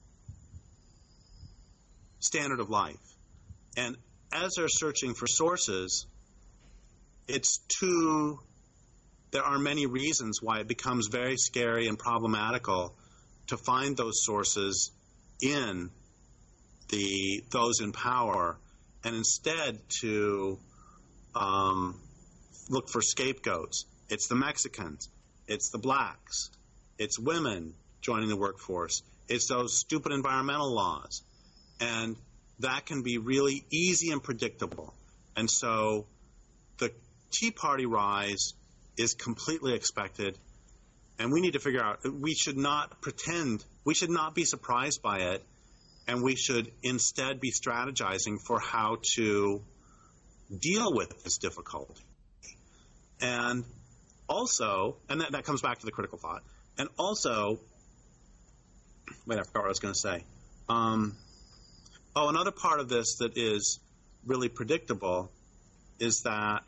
standard of life. And as they're searching for sources, it's too, there are many reasons why it becomes very scary and problematical to find those sources in the those in power, and instead to um, look for scapegoats. It's the Mexicans, it's the blacks, it's women joining the workforce, it's those stupid environmental laws. And that can be really easy and predictable. And so the Tea Party rise is completely expected, and we need to figure out, we should not pretend, we should not be surprised by it, and we should instead be strategizing for how to deal with this difficulty. And also, and that, that comes back to the critical thought, and also, wait, I forgot what I was going to say. Um, oh, another part of this that is really predictable is that,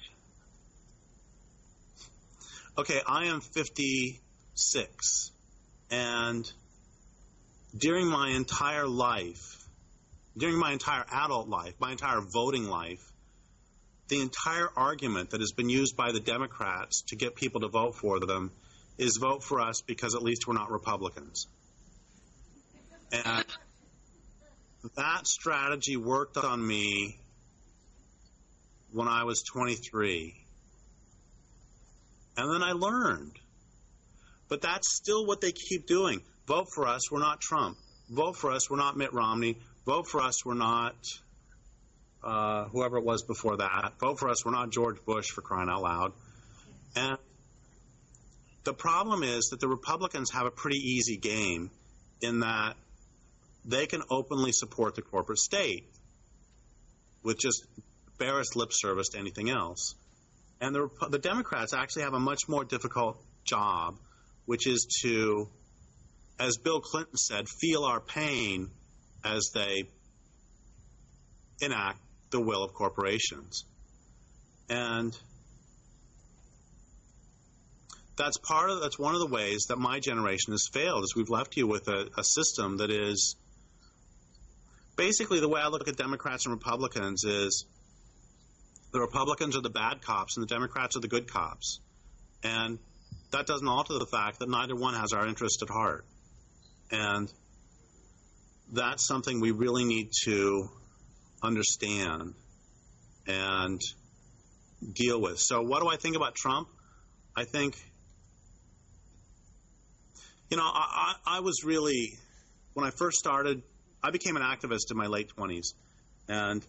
okay, I am fifty-six, and during my entire life, during my entire adult life, my entire voting life, the entire argument that has been used by the Democrats to get people to vote for them is vote for us because at least we're not Republicans. And that strategy worked on me when I was twenty-three. And then I learned. But that's still what they keep doing. Vote for us, we're not Trump. Vote for us, we're not Mitt Romney. Vote for us, we're not uh, whoever it was before that. Vote for us, we're not George Bush, for crying out loud. And the problem is that the Republicans have a pretty easy game in that they can openly support the corporate state with just barest lip service to anything else. And the, the Democrats actually have a much more difficult job, which is to, as Bill Clinton said, feel our pain as they enact the will of corporations. And that's part of, that's one of the ways that my generation has failed, is we've left you with a, a system that is, basically the way I look at Democrats and Republicans is, the Republicans are the bad cops and the Democrats are the good cops. And that doesn't alter the fact that neither one has our interest at heart. And that's something we really need to understand and deal with. So what do I think about Trump? I think, you know, I, I, I was really, when I first started, I became an activist in my late twenties. And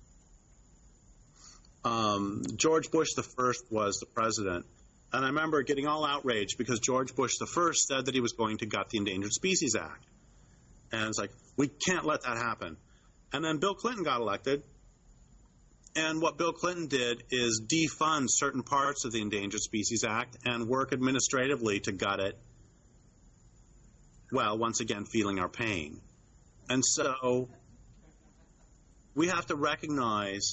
um, George Bush the First was the president. And I remember getting all outraged because George Bush the First said that he was going to gut the Endangered Species Act. And it's like, we can't let that happen. And then Bill Clinton got elected. And what Bill Clinton did is defund certain parts of the Endangered Species Act and work administratively to gut it. Well, once again, feeling our pain. And so we have to recognize,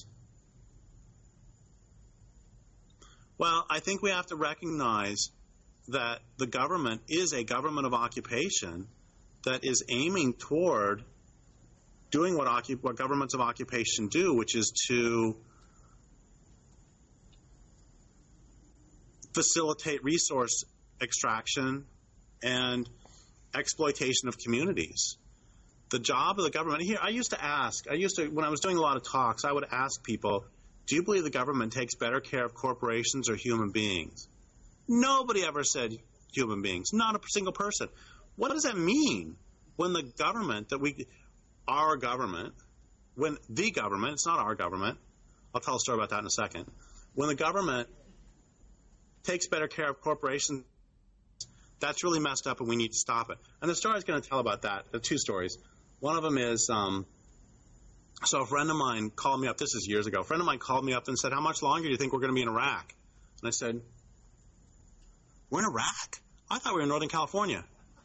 well, I think we have to recognize that the government is a government of occupation that is aiming toward doing what, occup- what governments of occupation do, which is to facilitate resource extraction and exploitation of communities. The job of the government here, I used to ask, I used to, when I was doing a lot of talks, I would ask people, do you believe the government takes better care of corporations or human beings? Nobody ever said human beings, not a single person. What does that mean when the government that we, our government, when the government, it's not our government, I'll tell a story about that in a second, when the government takes better care of corporations, that's really messed up and we need to stop it. And the story I was going to tell about that, the two stories. One of them is, um, so a friend of mine called me up, this is years ago, a friend of mine called me up and said, how much longer do you think we're going to be in Iraq? And I said, we're in Iraq? I thought we were in Northern California.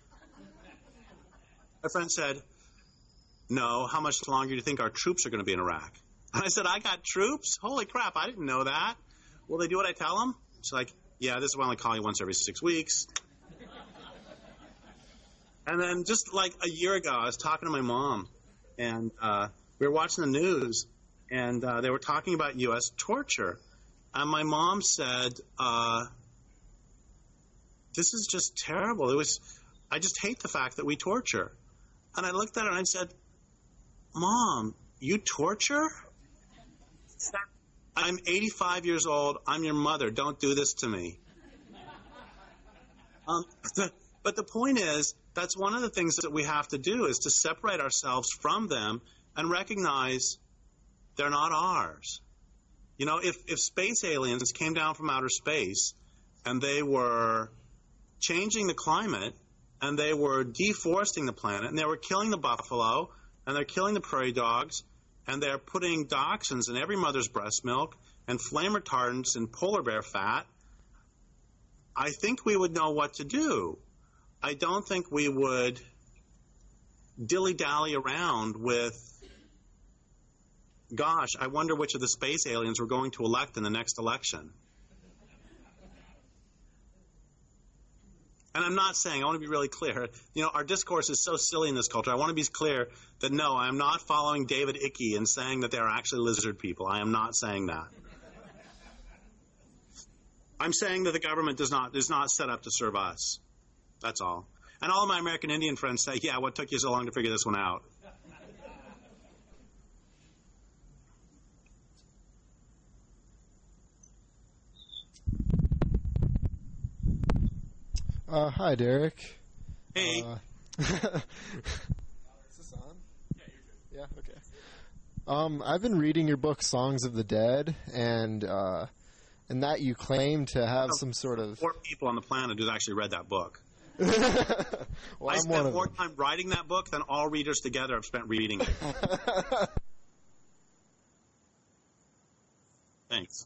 My friend said, no, how much longer do you think our troops are going to be in Iraq? And I said, I got troops? Holy crap, I didn't know that. Will they do what I tell them? She's like, yeah, this is why I only call you once every six weeks. And then just like a year ago, I was talking to my mom, and uh, we were watching the news, and uh, they were talking about U S torture. And my mom said, uh, this is just terrible. It was, I just hate the fact that we torture. And I looked at her and I said, Mom, you torture? I'm eighty-five years old. I'm your mother. Don't do this to me. Um, but the point is, that's one of the things that we have to do is to separate ourselves from them and recognize they're not ours. You know, if, if space aliens came down from outer space and they were changing the climate and they were deforesting the planet and they were killing the buffalo and they're killing the prairie dogs and they're putting dioxins in every mother's breast milk and flame retardants in polar bear fat, I think we would know what to do. I don't think we would dilly-dally around with, gosh, I wonder which of the space aliens we're going to elect in the next election. And I'm not saying, I want to be really clear, you know, our discourse is so silly in this culture. I want to be clear that, no, I am not following David Icke and saying that they're actually lizard people. I am not saying that. I'm saying that the government does not is not set up to serve us. That's all. And all of my American Indian friends say, yeah, what took you so long to figure this one out? Uh, hi, Derek. Hey. Uh, is this on? Yeah, you're good. Yeah, okay. Um, I've been reading your book, Songs of the Dead, and uh, and that you claim to have some sort of... Four people on the planet who's actually read that book. well, I I'm spent one more of them. time writing that book than all readers together have spent reading it. Thanks.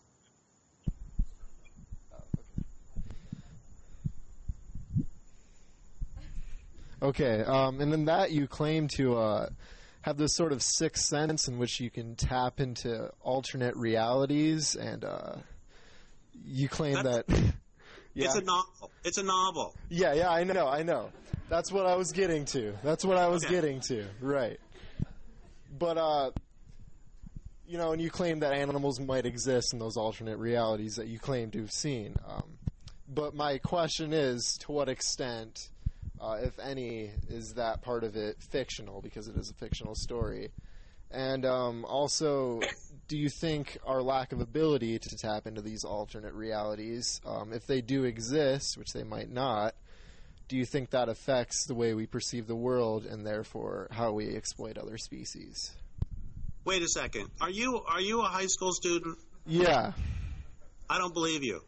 Okay, um, and then that you claim to uh, have this sort of sixth sense in which you can tap into alternate realities, and uh, you claim That's, that... yeah. It's a novel. It's a novel. Yeah, yeah, I know, I know. That's what I was getting to. That's what I was Okay. getting to, right. But, uh, you know, and you claim that animals might exist in those alternate realities that you claim to have seen. Um, but my question is, to what extent... Uh, if any, is that part of it fictional, because it is a fictional story? And um, also, do you think our lack of ability to tap into these alternate realities, um, if they do exist, which they might not, do you think that affects the way we perceive the world and therefore how we exploit other species? Wait a second. Are you are you a high school student? Yeah. I don't believe you.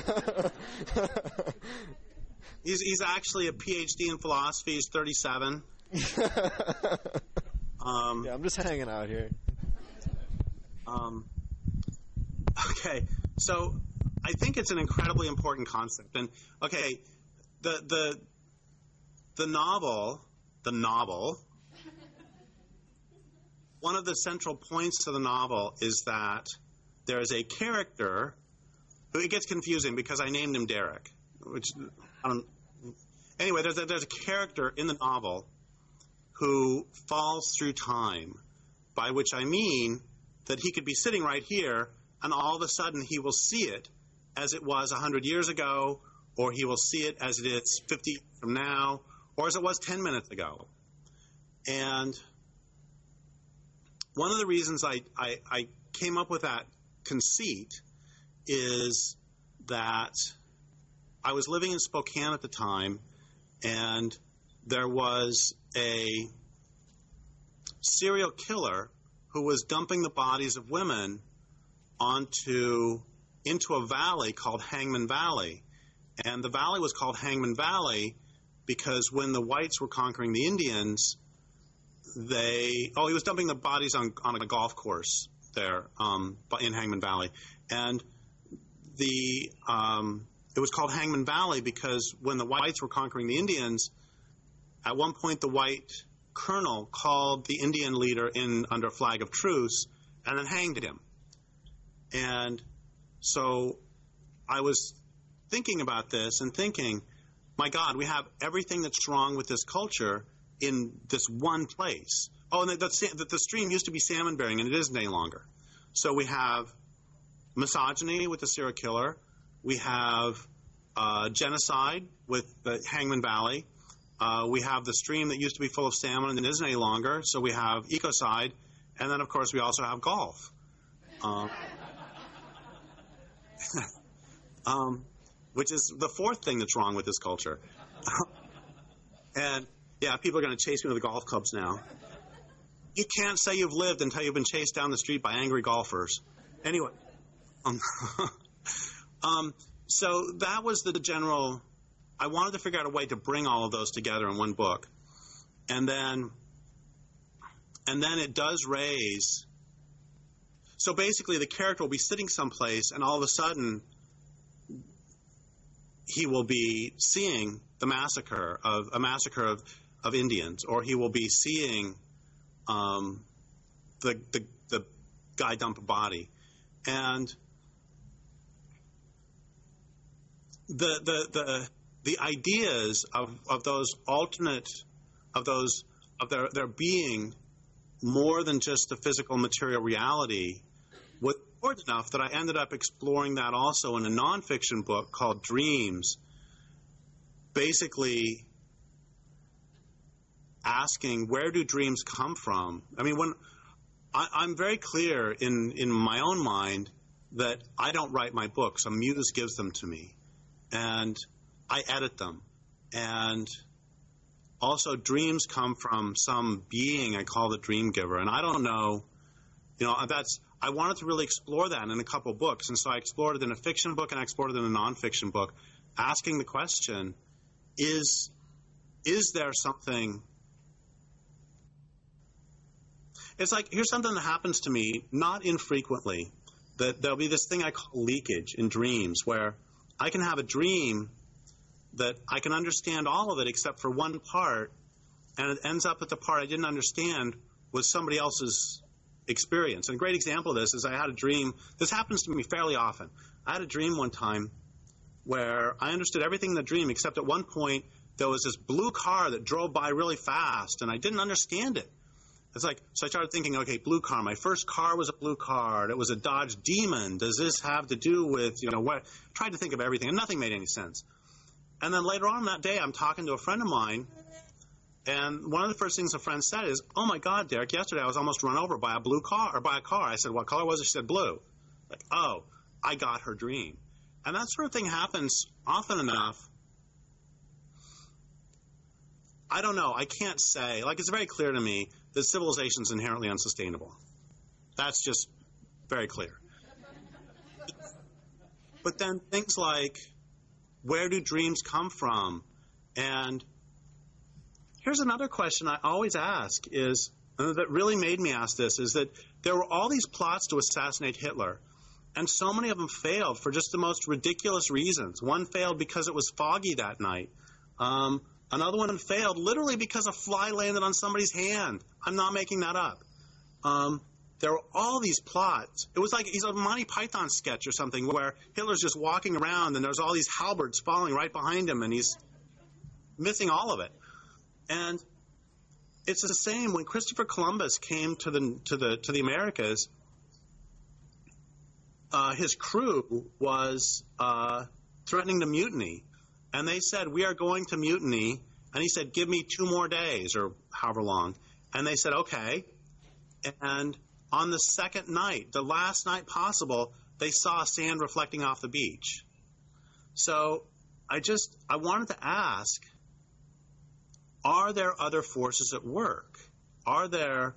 He's he's actually a P H D in philosophy. He's thirty-seven. um, yeah, I'm just hanging out here. Um, okay, so I think it's an incredibly important concept. And okay, the the the novel, the novel. One of the central points to the novel is that there is a character. It gets confusing because I named him Derek, which. I don't, anyway, there's a, there's a character in the novel who falls through time, by which I mean that he could be sitting right here, and all of a sudden he will see it as it was one hundred years ago, or he will see it as it is fifty years from now, or as it was ten minutes ago. And one of the reasons I, I, I came up with that conceit is that I was living in Spokane at the time, and there was a serial killer who was dumping the bodies of women onto into a valley called Hangman Valley. And the valley was called Hangman Valley because when the whites were conquering the Indians, they oh he was dumping the bodies on on a golf course there um, in Hangman Valley, and the um, it was called Hangman Valley because when the whites were conquering the Indians, at one point the white colonel called the Indian leader in under a flag of truce and then hanged him. And so I was thinking about this and thinking, my God, we have everything that's wrong with this culture in this one place. Oh, and the, the, the stream used to be salmon bearing, and it isn't any longer. So we have misogyny with the serial killer. We have uh, genocide with the Hangman Valley. Uh, we have the stream that used to be full of salmon and it isn't any longer. So we have ecocide. And then, of course, we also have golf. Uh, um, which is the fourth thing that's wrong with this culture. And, yeah, people are going to chase me with the golf clubs now. You can't say you've lived until you've been chased down the street by angry golfers. Anyway, um, um, so that was the general. I wanted to figure out a way to bring all of those together in one book, and then, and then it does raise. So basically, the character will be sitting someplace, and all of a sudden, he will be seeing the massacre of a massacre of, of Indians, or he will be seeing um, the, the the guy dump a body, and the the the the ideas of, of those alternate of those of their there being more than just the physical material reality was important enough that I ended up exploring that also in a nonfiction book called Dreams, basically asking, where do dreams come from? I mean, when I, I'm very clear in, in my own mind that I don't write my books. A muse gives them to me, and I edit them. And also dreams come from some being I call the dream giver. And I don't know, you know, that's, I wanted to really explore that in a couple books. And so I explored it in a fiction book and I explored it in a nonfiction book, asking the question, is, is there something... It's like, here's something that happens to me, not infrequently, that there'll be this thing I call leakage in dreams, where I can have a dream that I can understand all of it except for one part, and it ends up that the part I didn't understand was somebody else's experience. And a great example of this is I had a dream. This happens to me fairly often. I had a dream one time where I understood everything in the dream, except at one point there was this blue car that drove by really fast, and I didn't understand it. It's like, so I started thinking, okay, blue car. My first car was a blue car. It was a Dodge Demon. Does this have to do with, you know, what? I tried to think of everything, and nothing made any sense. And then later on that day, I'm talking to a friend of mine, and one of the first things a friend said is, oh, my God, Derek, yesterday I was almost run over by a blue car, or by a car. I said, what color was it? She said, blue. Like, oh, I got her dream. And that sort of thing happens often enough. I don't know. I can't say. Like, it's very clear to me that civilization is inherently unsustainable. That's just very clear. But then things like, where do dreams come from? And here's another question I always ask is, and that really made me ask this, is that there were all these plots to assassinate Hitler, and so many of them failed for just the most ridiculous reasons. One failed because it was foggy that night. Um, another one failed literally because a fly landed on somebody's hand. I'm not making that up. Um, there were all these plots. It was like he's a Monty Python sketch or something where Hitler's just walking around and there's all these halberds falling right behind him and he's missing all of it. And it's the same when Christopher Columbus came to the to the to the Americas. Uh, his crew was uh, threatening to mutiny, and they said, "We are going to mutiny." And he said, "Give me two more days," or however long. And they said, "Okay." And on the second night, the last night possible, they saw sand reflecting off the beach. So I just I wanted to ask, are there other forces at work? Are there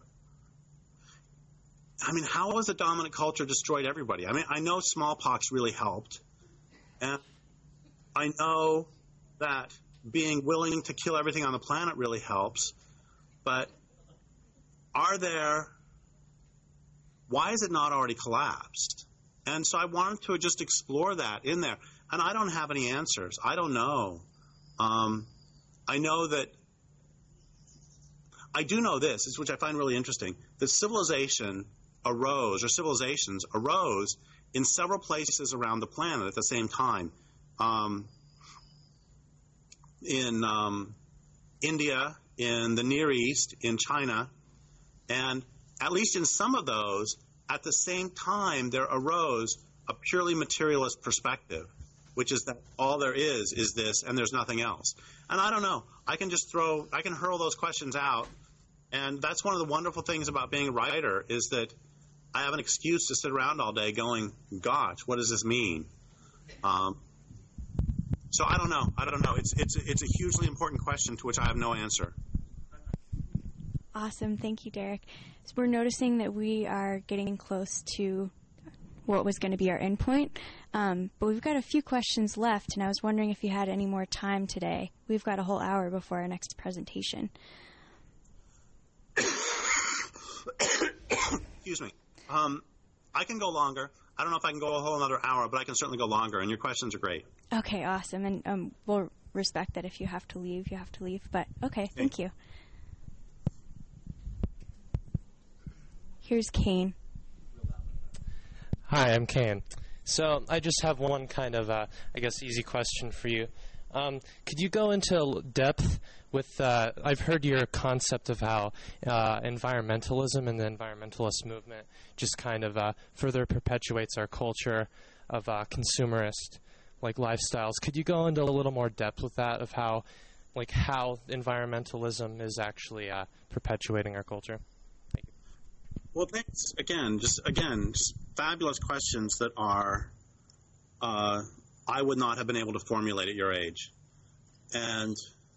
I mean, how has the dominant culture destroyed everybody? I mean, I know smallpox really helped, and I know that being willing to kill everything on the planet really helps, but are there, why has it not already collapsed? And so I wanted to just explore that in there, and I don't have any answers. I don't know. Um, I know that, I do know this, which I find really interesting, that civilization arose, or civilizations arose in several places around the planet at the same time. Um, in um, India, in the Near East, in China, and at least in some of those, at the same time there arose a purely materialist perspective, which is that all there is is this and there's nothing else. And I don't know. I can just throw, I can hurl those questions out, and that's one of the wonderful things about being a writer, is that I have an excuse to sit around all day going, gosh, what does this mean? Um, so I don't know. I don't know. It's, it's, it's a hugely important question to which I have no answer. Awesome. Thank you, Derek. So we're noticing that we are getting close to what was going to be our endpoint, um, but we've got a few questions left, and I was wondering if you had any more time today. We've got a whole hour before our next presentation. Excuse me. Um, I can go longer. I don't know if I can go a whole another hour, but I can certainly go longer, and your questions are great. Okay, awesome. And um, we'll respect that if you have to leave, you have to leave. But okay, thank you. Here's Kane. Hi, I'm Kane. So I just have one kind of, uh, I guess, easy question for you. Um, could you go into depth with, uh, I've heard your concept of how uh, environmentalism and the environmentalist movement just kind of uh, further perpetuates our culture of uh, consumerist like lifestyles. Could you go into a little more depth with that, of how, like, how environmentalism is actually uh, perpetuating our culture? Thank you. Well, thanks again. Just again, just fabulous questions that are uh, I would not have been able to formulate at your age, and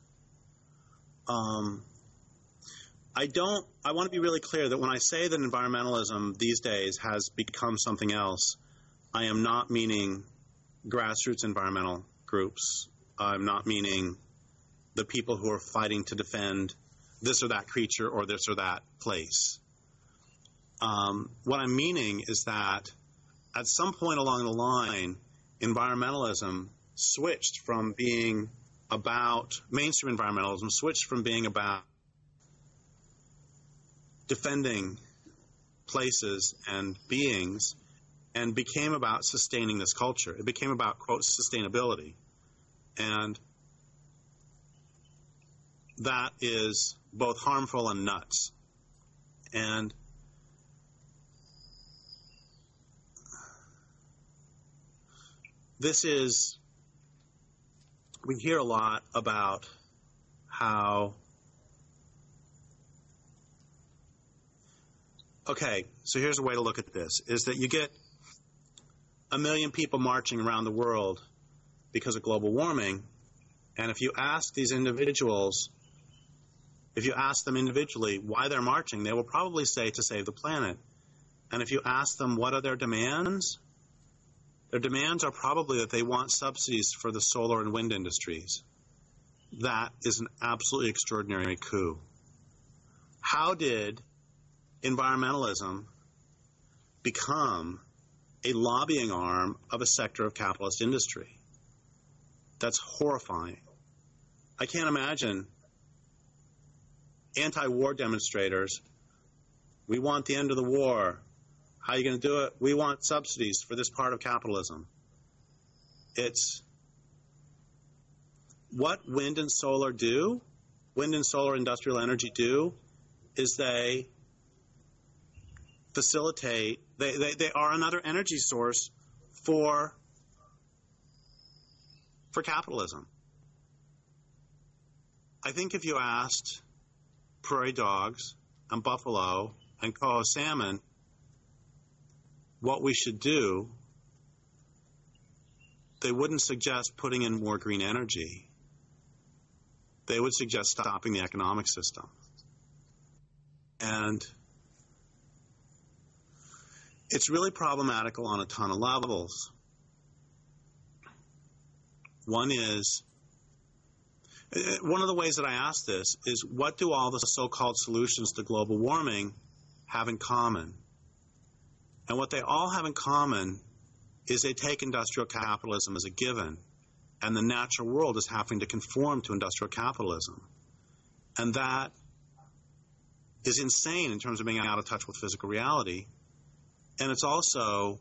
um, I don't. I want to be really clear that when I say that environmentalism these days has become something else, I am not meaning grassroots environmental groups. I'm not meaning the people who are fighting to defend this or that creature or this or that place. Um, what I'm meaning is that at some point along the line, environmentalism switched from being about, mainstream environmentalism switched from being about defending places and beings and became about sustaining this culture. It became about, quote, sustainability. And that is both harmful and nuts. And this is, we hear a lot about how, okay, so here's a way to look at this, is that you get a million people marching around the world because of global warming, and if you ask these individuals, if you ask them individually why they're marching, they will probably say to save the planet. And if you ask them what are their demands, their demands are probably that they want subsidies for the solar and wind industries. That is an absolutely extraordinary coup. How did environmentalism become a lobbying arm of a sector of capitalist industry? That's horrifying. I can't imagine anti-war demonstrators. We want the end of the war. How are you going to do it? We want subsidies for this part of capitalism. It's what wind and solar do, wind and solar industrial energy do, is they facilitate, they, they, they are another energy source for, for capitalism. I think if you asked prairie dogs and buffalo and coho salmon what we should do, they wouldn't suggest putting in more green energy. They would suggest stopping the economic system. And it's really problematical on a ton of levels. One is, one of the ways that I ask this is, what do all the so-called solutions to global warming have in common? And what they all have in common is they take industrial capitalism as a given, and the natural world is having to conform to industrial capitalism. And that is insane in terms of being out of touch with physical reality. And it's also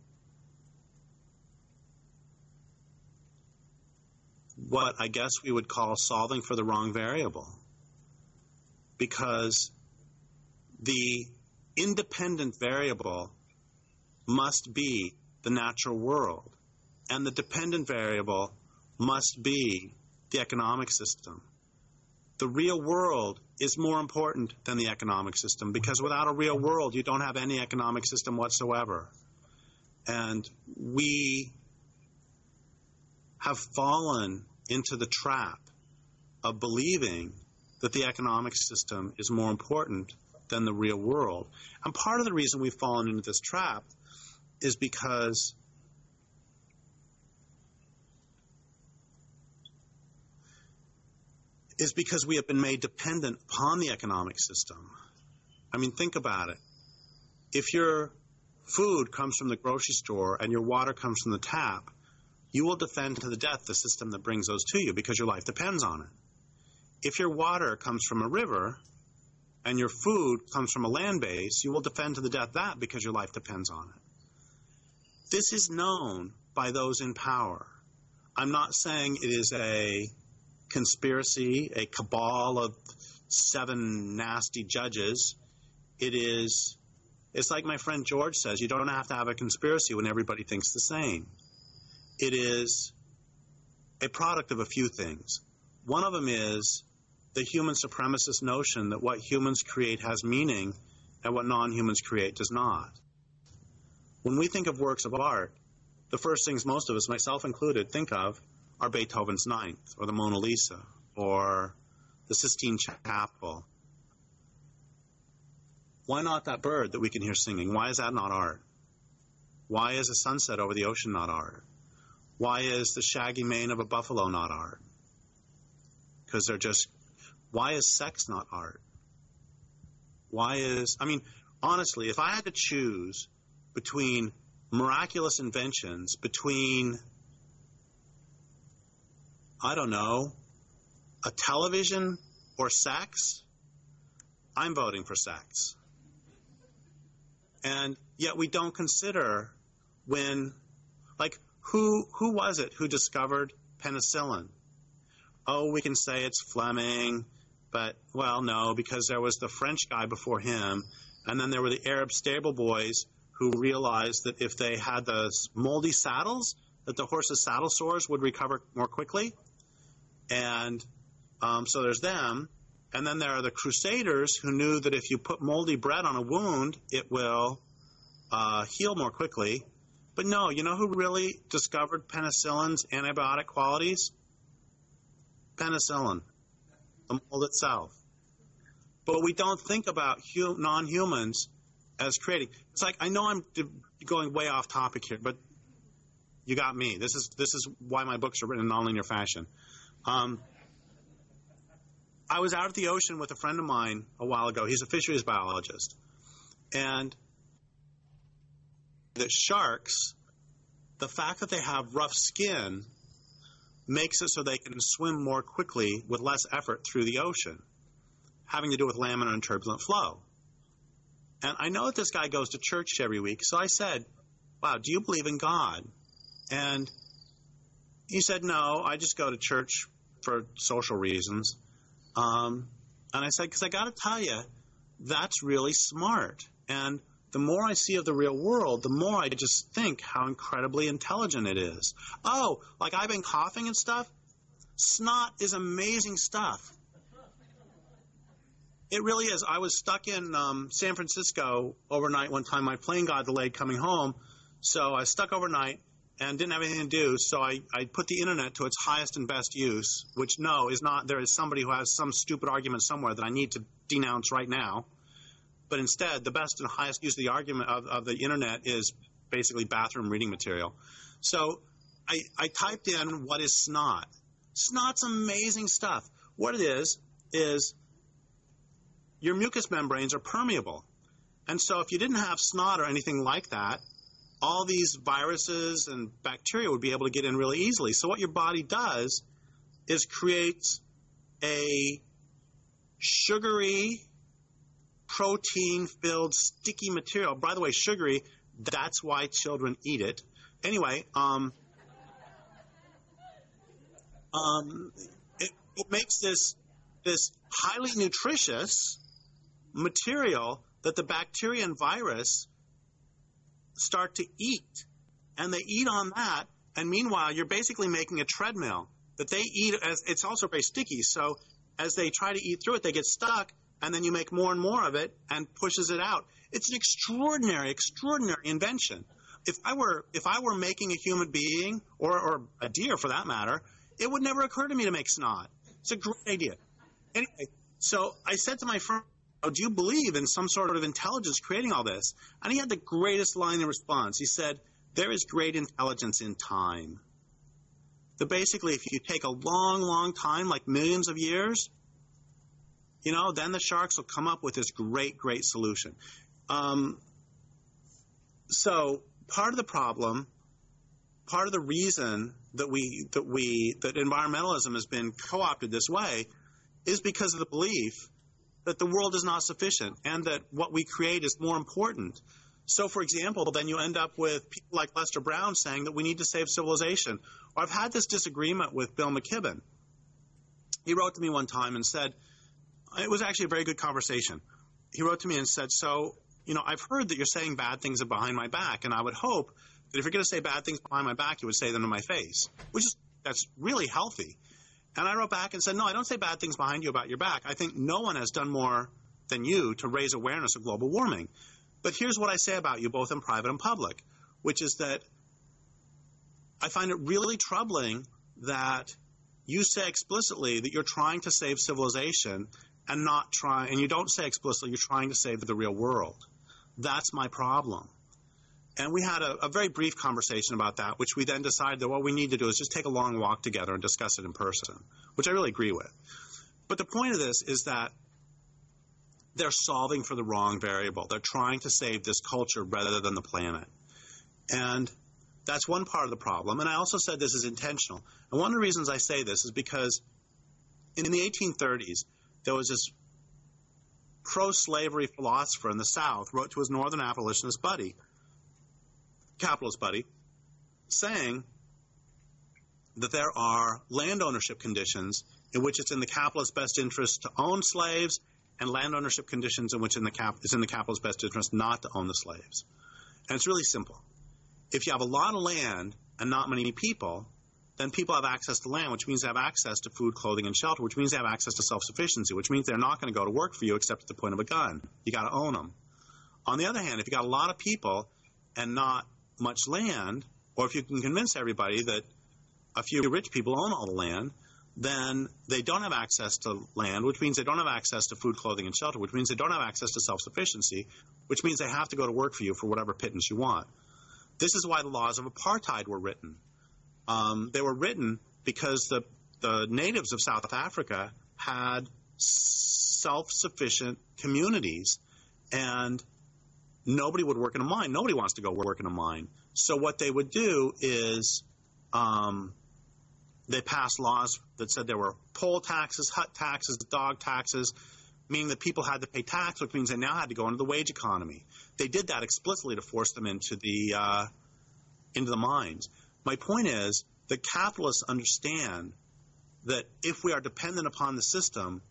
what I guess we would call solving for the wrong variable. Because the independent variable must be the natural world, and the dependent variable must be the economic system. The real world is more important than the economic system, because without a real world, you don't have any economic system whatsoever. And we have fallen into the trap of believing that the economic system is more important than the real world. And part of the reason we've fallen into this trap is because is because we have been made dependent upon the economic system. I mean, think about it. If your food comes from the grocery store and your water comes from the tap, you will defend to the death the system that brings those to you, because your life depends on it. If your water comes from a river and your food comes from a land base, you will defend to the death that, because your life depends on it. This is known by those in power. I'm not saying it is a conspiracy, a cabal of seven nasty judges. It is, it's like my friend George says, you don't have to have a conspiracy when everybody thinks the same. It is a product of a few things. One of them is the human supremacist notion that what humans create has meaning and what non-humans create does not. When we think of works of art, the first things most of us, myself included, think of are Beethoven's Ninth, or the Mona Lisa, or the Sistine Chapel. Why not that bird that we can hear singing? Why is that not art? Why is a sunset over the ocean not art? Why is the shaggy mane of a buffalo not art? Because they're just, why is sex not art? Why is, I mean, honestly, if I had to choose between miraculous inventions, between, I don't know, a television or sex, I'm voting for sex. And yet we don't consider when, like, who who was it who discovered penicillin? Oh, we can say it's Fleming, but, well, no, because there was the French guy before him, and then there were the Arab stable boys who realized that if they had the moldy saddles, that the horse's saddle sores would recover more quickly. And um, so there's them. And then there are the Crusaders who knew that if you put moldy bread on a wound, it will uh, heal more quickly. But no, you know who really discovered penicillin's antibiotic qualities? Penicillin, the mold itself. But we don't think about hu- non-humans as creating. It's like, I know I'm going way off topic here, but you got me. This is this is why my books are written in nonlinear fashion. Um, I was out at the ocean with a friend of mine a while ago. He's a fisheries biologist. And that sharks, the fact that they have rough skin makes it so they can swim more quickly with less effort through the ocean, having to do with laminar and turbulent flow. And I know that this guy goes to church every week, so I said, wow, do you believe in God? And he said, no, I just go to church for social reasons. Um, and I said, because I got to tell you, that's really smart. And the more I see of the real world, the more I just think how incredibly intelligent it is. Oh, like I've been coughing and stuff? Snot is amazing stuff. It really is. I was stuck in um, San Francisco overnight one time. My plane got delayed coming home, so I was stuck overnight and didn't have anything to do, so I, I put the internet to its highest and best use, which, no, is not – there is somebody who has some stupid argument somewhere that I need to denounce right now. But instead, the best and highest use of the argument of, of the internet is basically bathroom reading material. So I, I typed in what is snot. Snot's amazing stuff. What it is is your mucous membranes are permeable. And so if you didn't have snot or anything like that, all these viruses and bacteria would be able to get in really easily. So what your body does is creates a sugary, protein-filled, sticky material. By the way, sugary, that's why children eat it. Anyway, um, um, it, it makes this, this highly nutritious material that the bacteria and virus start to eat. And they eat on that, and meanwhile, you're basically making a treadmill that they eat. As it's also very sticky, so as they try to eat through it, they get stuck, and then you make more and more of it and pushes it out. It's an extraordinary, extraordinary invention. If I were if I were making a human being, or, or a deer for that matter, it would never occur to me to make snot. It's a great idea. Anyway, so I said to my friend, oh, do you believe in some sort of intelligence creating all this? And he had the greatest line in response. He said, there is great intelligence in time. That basically, if you take a long, long time, like millions of years, you know, then the sharks will come up with this great, great solution. Um, so part of the problem, part of the reason that we that we that environmentalism has been co-opted this way is because of the belief that the world is not sufficient and that what we create is more important. So, for example, then you end up with people like Lester Brown saying that we need to save civilization. Or I've had this disagreement with Bill McKibben. He wrote to me one time and said, it was actually a very good conversation. He wrote to me and said, so, you know, I've heard that you're saying bad things behind my back, and I would hope that if you're going to say bad things behind my back, you would say them to my face, which is that's really healthy. And I wrote back and said, no, I don't say bad things behind you about your back. I think no one has done more than you to raise awareness of global warming. But here's what I say about you, both in private and public, which is that I find it really troubling that you say explicitly that you're trying to save civilization and not try, and you don't say explicitly you're trying to save the real world. That's my problem. And we had a, a very brief conversation about that, which we then decided that what we need to do is just take a long walk together and discuss it in person, which I really agree with. But the point of this is that they're solving for the wrong variable. They're trying to save this culture rather than the planet. And that's one part of the problem. And I also said this is intentional. And one of the reasons I say this is because in the eighteen thirties, there was this pro-slavery philosopher in the South wrote to his northern abolitionist buddy, capitalist buddy, saying that there are land ownership conditions in which it's in the capitalist's best interest to own slaves and land ownership conditions in which in the cap- it's in the capitalist's best interest not to own the slaves. And it's really simple. If you have a lot of land and not many people, then people have access to land, which means they have access to food, clothing, and shelter, which means they have access to self-sufficiency, which means they're not going to go to work for you except at the point of a gun. You got to own them. On the other hand, if you got a lot of people and not much land, or if you can convince everybody that a few rich people own all the land, then they don't have access to land, which means they don't have access to food, clothing, and shelter, which means they don't have access to self-sufficiency, which means they have to go to work for you for whatever pittance you want. This is why the laws of apartheid were written. Um, they were written because the, the natives of South Africa had self-sufficient communities, and nobody would work in a mine. Nobody wants to go work in a mine. So what they would do is um, they passed laws that said there were poll taxes, hut taxes, dog taxes, meaning that people had to pay tax, which means they now had to go into the wage economy. They did that explicitly to force them into the uh, into the mines. My point is that capitalists understand that if we are dependent upon the system,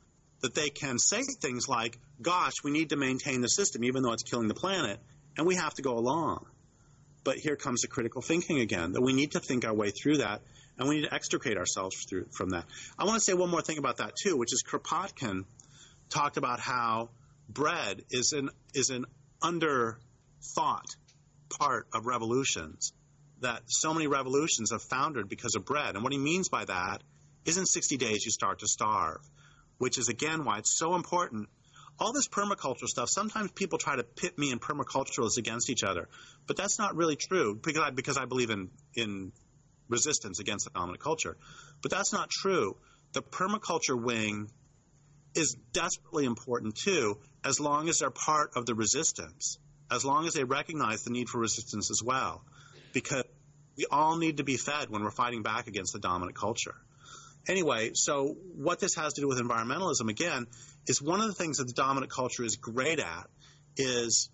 that they can say things like, gosh, we need to maintain the system even though it's killing the planet, and we have to go along. But here comes the critical thinking again, that we need to think our way through that, and we need to extricate ourselves through, from that. I want to say one more thing about that, too, which is Kropotkin talked about how bread is an, is an under-thought part of revolutions, that so many revolutions have foundered because of bread. And what he means by that is in sixty days you start to starve, which is, again, why it's so important. All this permaculture stuff, sometimes people try to pit me and permaculturalists against each other, but that's not really true because I, because I believe in, in resistance against the dominant culture. But that's not true. The permaculture wing is desperately important, too, as long as they're part of the resistance, as long as they recognize the need for resistance as well, because we all need to be fed when we're fighting back against the dominant culture. Anyway, so what this has to do with environmentalism, again, is one of the things that the dominant culture is great at is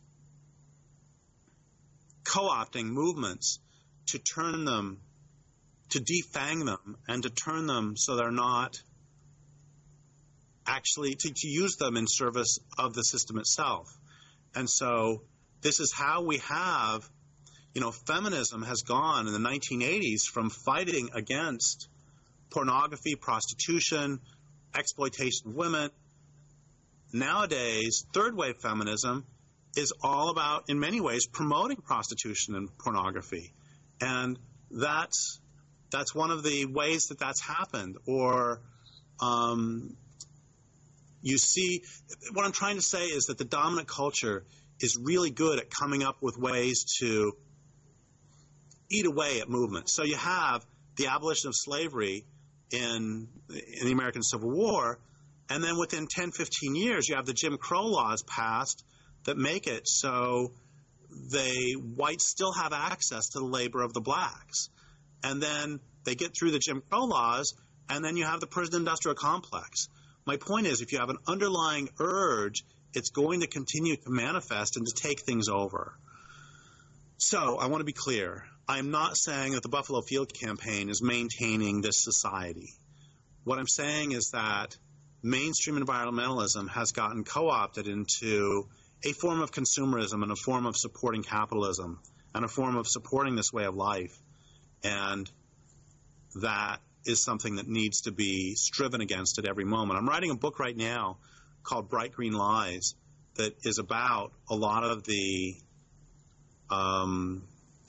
co-opting movements to turn them, to defang them, and to turn them so they're not actually, to, to use them in service of the system itself. And so this is how we have, you know, feminism has gone in the nineteen eighties from fighting against pornography, prostitution, exploitation of women. Nowadays, third-wave feminism is all about, in many ways, promoting prostitution and pornography. And that's that's one of the ways that that's happened. Or um, you see, what I'm trying to say is that the dominant culture is really good at coming up with ways to eat away at movements. So you have the abolition of slavery in, in the American Civil War, and then within ten, fifteen years, you have the Jim Crow laws passed that make it so they whites still have access to the labor of the blacks. And then they get through the Jim Crow laws, and then you have the prison-industrial complex. My point is, if you have an underlying urge, it's going to continue to manifest and to take things over. So I want to be clear. I'm not saying that the Buffalo Field Campaign is maintaining this society. What I'm saying is that mainstream environmentalism has gotten co-opted into a form of consumerism and a form of supporting capitalism and a form of supporting this way of life. And that is something that needs to be striven against at every moment. I'm writing a book right now called Bright Green Lies that is about a lot of the um,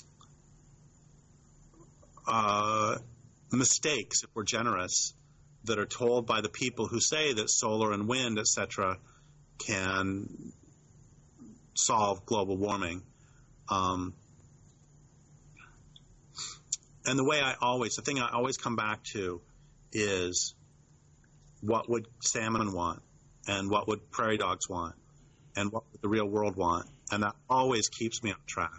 uh, mistakes, if we're generous, that are told by the people who say that solar and wind, et cetera, can solve global warming. Um, and the way I always, the thing I always come back to is what would salmon want, and what would prairie dogs want, and what would the real world want, and that always keeps me on track.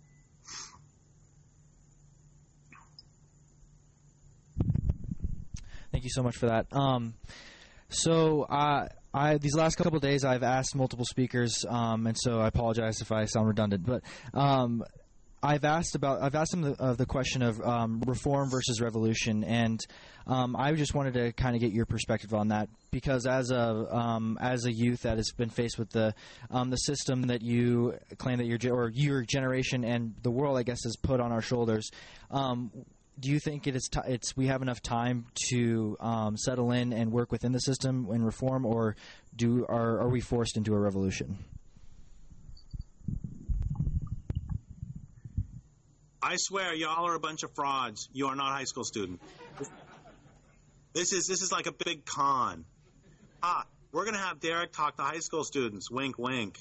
Thank you so much for that. Um, so uh, I, these last couple of days, I've asked multiple speakers, um, and so I apologize if I sound redundant. But um, I've asked about I've asked them the, uh, the question of um, reform versus revolution, and um, I just wanted to kind of get your perspective on that, because as a um, as a youth that has been faced with the um, the system that you claim that your or your generation and the world, I guess, has put on our shoulders. Um, Do you think it is t- it's we have enough time to um, settle in and work within the system and reform, or do are are we forced into a revolution? I swear, y'all are a bunch of frauds. You are not high school students. This is this is like a big con. Ah, we're gonna have Derek talk to high school students. Wink, wink.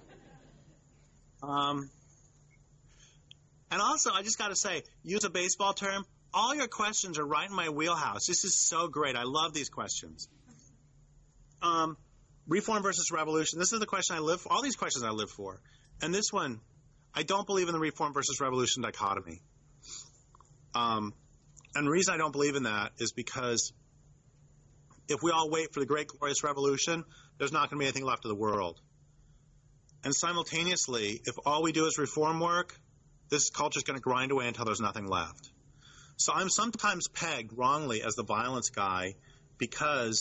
Um. And also, I just got to say, use a baseball term, all your questions are right in my wheelhouse. This is so great. I love these questions. Um, reform versus revolution. This is the question I live for. All these questions I live for. And this one, I don't believe in the reform versus revolution dichotomy. Um, and the reason I don't believe in that is because if we all wait for the great glorious revolution, there's not going to be anything left of the world. And simultaneously, if all we do is reform work, this culture is going to grind away until there's nothing left. So I'm sometimes pegged wrongly as the violence guy because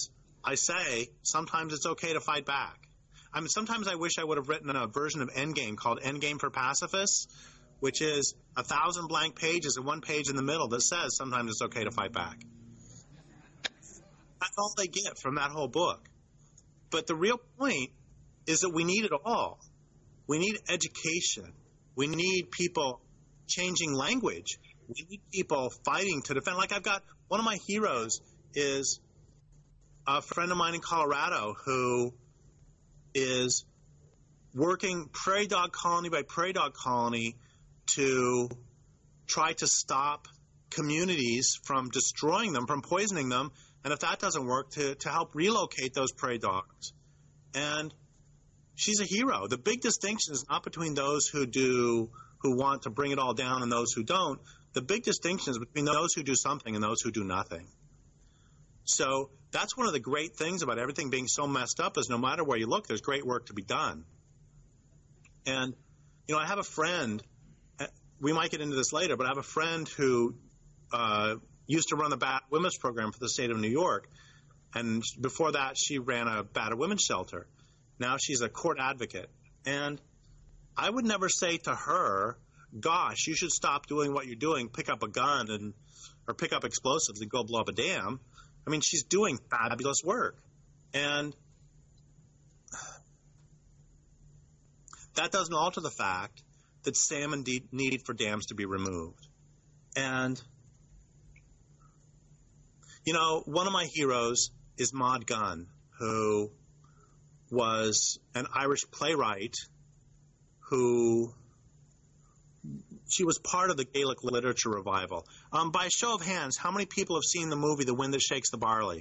I say sometimes it's okay to fight back. I mean, sometimes I wish I would have written a version of Endgame called Endgame for Pacifists, which is a thousand blank pages and one page in the middle that says sometimes it's okay to fight back. That's all they get from that whole book. But the real point is that we need it all. We need education. We need people changing language. We need people fighting to defend. Like I've got one of my heroes is a friend of mine in Colorado who is working prairie dog colony by prairie dog colony to try to stop communities from destroying them, from poisoning them, and if that doesn't work, to, to help relocate those prairie dogs. And she's a hero. The big distinction is not between those who do, who want to bring it all down and those who don't. The big distinction is between those who do something and those who do nothing. So that's one of the great things about everything being so messed up is no matter where you look, there's great work to be done. And, you know, I have a friend, we might get into this later, but I have a friend who uh, used to run the battered women's program for the state of New York. And before that, she ran a battered women's shelter. Now she's a court advocate. And I would never say to her, gosh, you should stop doing what you're doing, pick up a gun and or pick up explosives and go blow up a dam. I mean, she's doing fabulous work. And that doesn't alter the fact that salmon de- need for dams to be removed. And, you know, one of my heroes is Maud Gunn, who was an Irish playwright who she was part of the Gaelic literature revival. Um, by a show of hands, how many people have seen the movie The Wind That Shakes the Barley?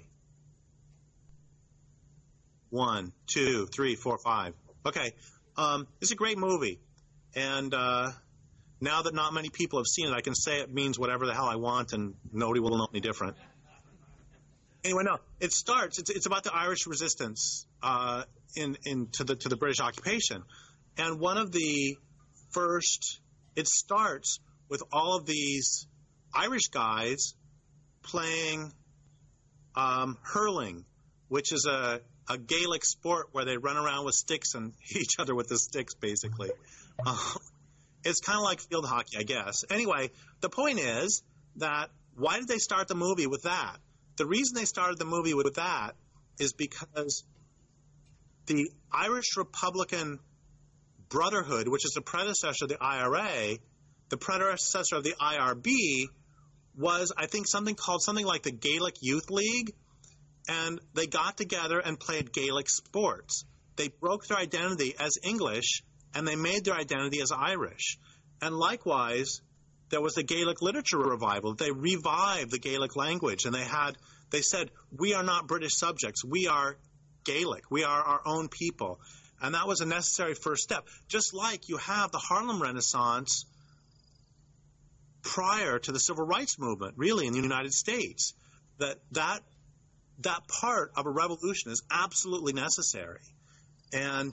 One, two, three, four, five. Okay. Um, it's a great movie. And uh, now that not many people have seen it, I can say it means whatever the hell I want and nobody will know any different. Anyway, no, it starts, it's, it's about the Irish resistance uh, in, in to the to the British occupation. And one of the first, it starts with all of these Irish guys playing um, hurling, which is a, a Gaelic sport where they run around with sticks and hit each other with the sticks, basically. Uh, it's kind of like field hockey, I guess. Anyway, the point is that why did they start the movie with that? The reason they started the movie with that is because the Irish Republican Brotherhood, which is the predecessor of the I R A, the predecessor of the I R B, was, I think, something called something like the Gaelic Youth League, and they got together and played Gaelic sports. They broke their identity as English, and they made their identity as Irish. And likewise, there was the Gaelic literature revival. They revived the Gaelic language, and they had, they said, we are not British subjects. We are Gaelic. We are our own people. And that was a necessary first step. Just like you have the Harlem Renaissance prior to the Civil Rights Movement, really, in the United States, that that that part of a revolution is absolutely necessary. And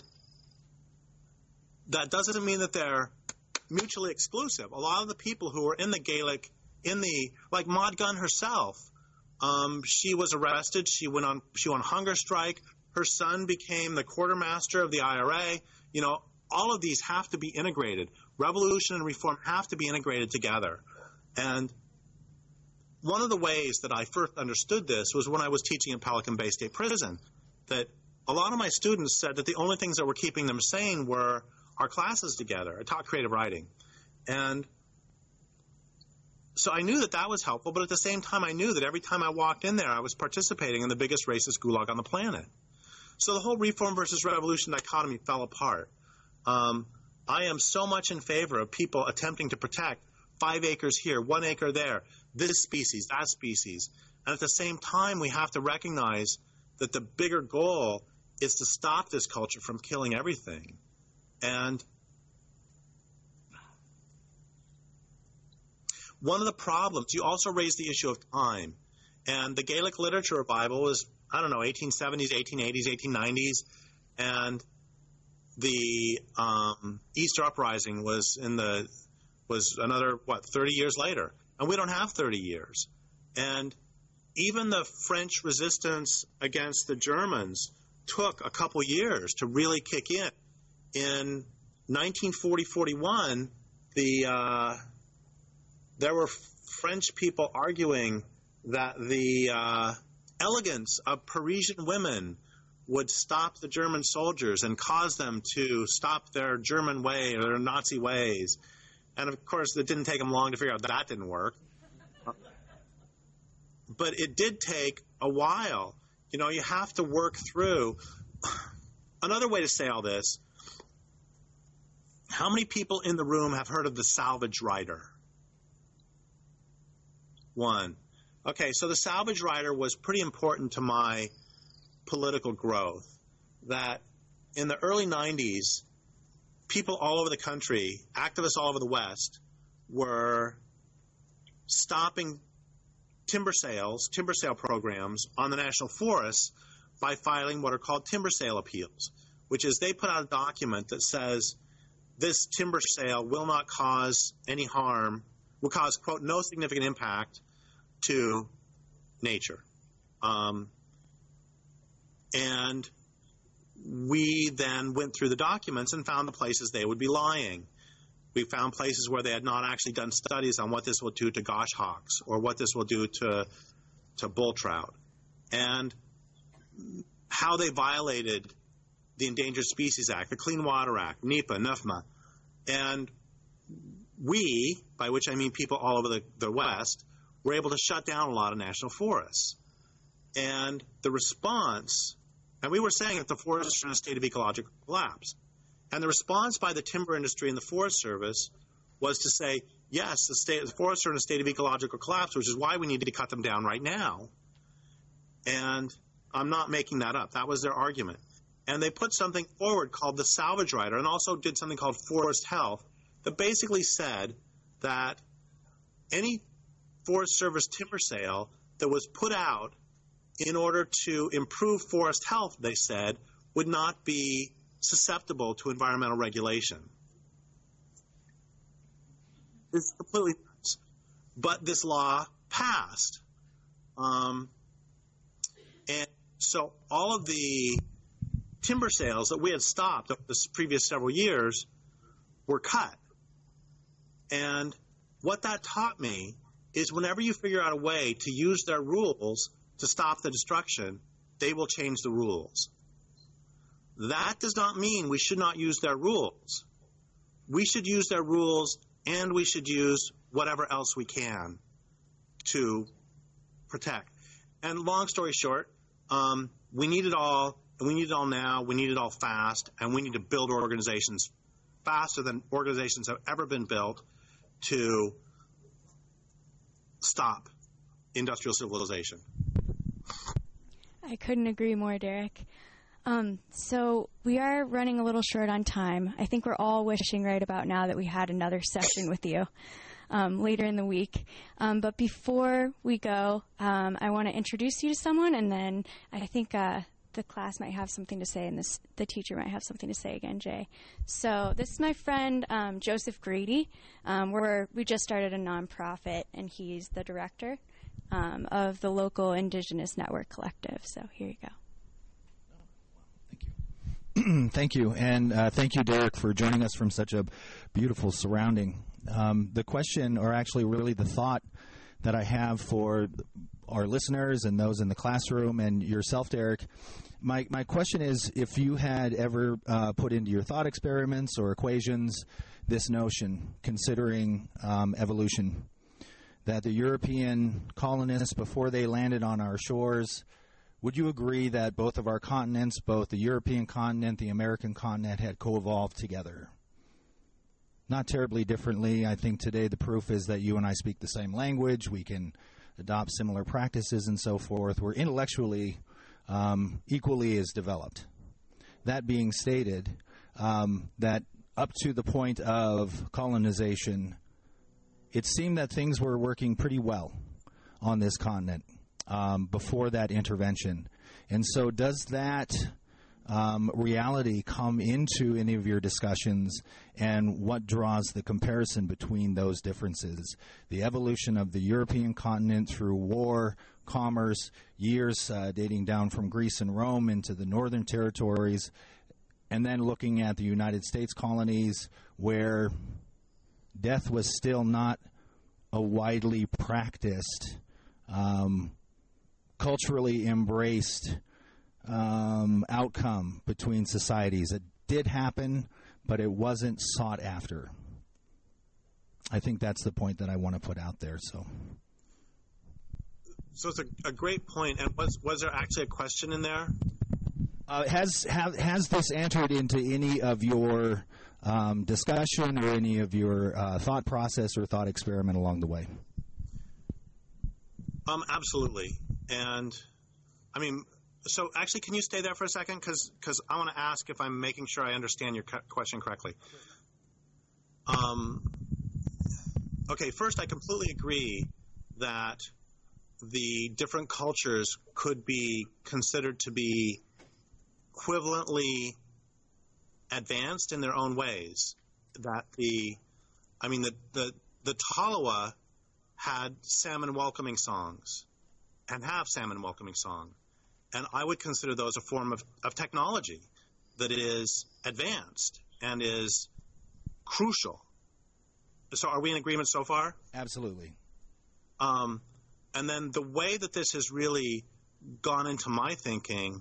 that doesn't mean that they're mutually exclusive. A lot of the people who were in the Gaelic, in the, like Maud Gunn herself, um, she was arrested. She went on, she went on hunger strike. Her son became the quartermaster of the I R A. You know, all of these have to be integrated. Revolution and reform have to be integrated together. And one of the ways that I first understood this was when I was teaching at Pelican Bay State Prison, that a lot of my students said that the only things that were keeping them sane were our classes together. I taught creative writing. And so I knew that that was helpful, but at the same time I knew that every time I walked in there, I was participating in the biggest racist gulag on the planet. So the whole reform versus revolution dichotomy fell apart. Um, I am so much in favor of people attempting to protect five acres here, one acre there, this species, that species. And at the same time, we have to recognize that the bigger goal is to stop this culture from killing everything. And one of the problems, you also raised the issue of time. And the Gaelic literature revival was, I don't know, eighteen seventies, eighteen eighties, eighteen nineties. And the um, Easter Uprising was in the was another, what, thirty years later. And we don't have thirty years. And even the French resistance against the Germans took a couple years to really kick in. In nineteen forty forty-one, the uh, there were French people arguing that the uh, elegance of Parisian women would stop the German soldiers and cause them to stop their German way or their Nazi ways. And, of course, it didn't take them long to figure out that that didn't work. But it did take a while. You know, you have to work through. Another way to say all this, how many people in the room have heard of the salvage rider? One. Okay, so the salvage rider was pretty important to my political growth. That in the early nineties, people all over the country, activists all over the West, were stopping timber sales, timber sale programs on the national forests by filing what are called timber sale appeals, which is they put out a document that says this timber sale will not cause any harm, will cause, quote, no significant impact to nature. Um, and we then went through the documents and found the places they would be lying. We found places where they had not actually done studies on what this will do to goshawks or what this will do to to bull trout, and how they violated the Endangered Species Act, the Clean Water Act, NEPA, NEFMA. And we, by which I mean people all over the, the West, were able to shut down a lot of national forests. And the response, and we were saying that the forests are in a state of ecological collapse. And the response by the timber industry and the Forest Service was to say, yes, the, state, the forests are in a state of ecological collapse, which is why we need to cut them down right now. And I'm not making that up. That was their argument. And they put something forward called the salvage rider and also did something called forest health that basically said that any Forest Service timber sale that was put out in order to improve forest health, they said, would not be susceptible to environmental regulation. It's completely nuts. But this law passed. Um, and so all of the timber sales that we had stopped over the previous several years were cut. And what that taught me is whenever you figure out a way to use their rules to stop the destruction, they will change the rules. That does not mean we should not use their rules. We should use their rules, and we should use whatever else we can to protect. And long story short, um, we need it all, and we need it all now, we need it all fast, and we need to build organizations faster than organizations have ever been built to stop industrial civilization. I couldn't agree more, Derek. Um, so we are running a little short on time. I think we're all wishing right about now that we had another session with you um, later in the week. Um, but before we go, um, I want to introduce you to someone, and then I think uh, the class might have something to say, and this, the teacher might have something to say again, Jay. So this is my friend um, Joseph Grady. Um, we're, we just started a nonprofit, and he's the director um, of the local Indigenous Network Collective. So here you go. Thank you, and uh, thank you, Derek, for joining us from such a beautiful surrounding. Um, the question, or actually really the thought that I have for our listeners and those in the classroom and yourself, Derek, my, my question is if you had ever uh, put into your thought experiments or equations this notion, considering um, evolution, that the European colonists, before they landed on our shores, would you agree that both of our continents, both the European continent, the American continent, had co-evolved together? Not terribly differently. I think today the proof is that you and I speak the same language. We can adopt similar practices and so forth. We're intellectually um, equally as developed. That being stated, um, that up to the point of colonization, it seemed that things were working pretty well on this continent. Um, before that intervention. And so does that um, reality come into any of your discussions, and what draws the comparison between those differences? The evolution of the European continent through war commerce, years uh, dating down from Greece and Rome into the northern territories, and then looking at the United States colonies where death was still not a widely practiced, um, culturally embraced um, outcome between societies. It did happen, but it wasn't sought after. I think that's the point that I want to put out there. So, so it's a, a great point. And was was there actually a question in there? Uh, has have, has this entered into any of your um, discussion or any of your uh, thought process or thought experiment along the way? Um, absolutely. And I mean, so actually, can you stay there for a second? Because because I want to ask if I'm making sure I understand your question correctly. Um. Okay, first, I completely agree that the different cultures could be considered to be equivalently advanced in their own ways. That the, I mean, the the, the Tolowa had salmon welcoming songs and have salmon welcoming song. And I would consider those a form of, of technology that is advanced and is crucial. So are we in agreement so far? Absolutely. Um, and then the way that this has really gone into my thinking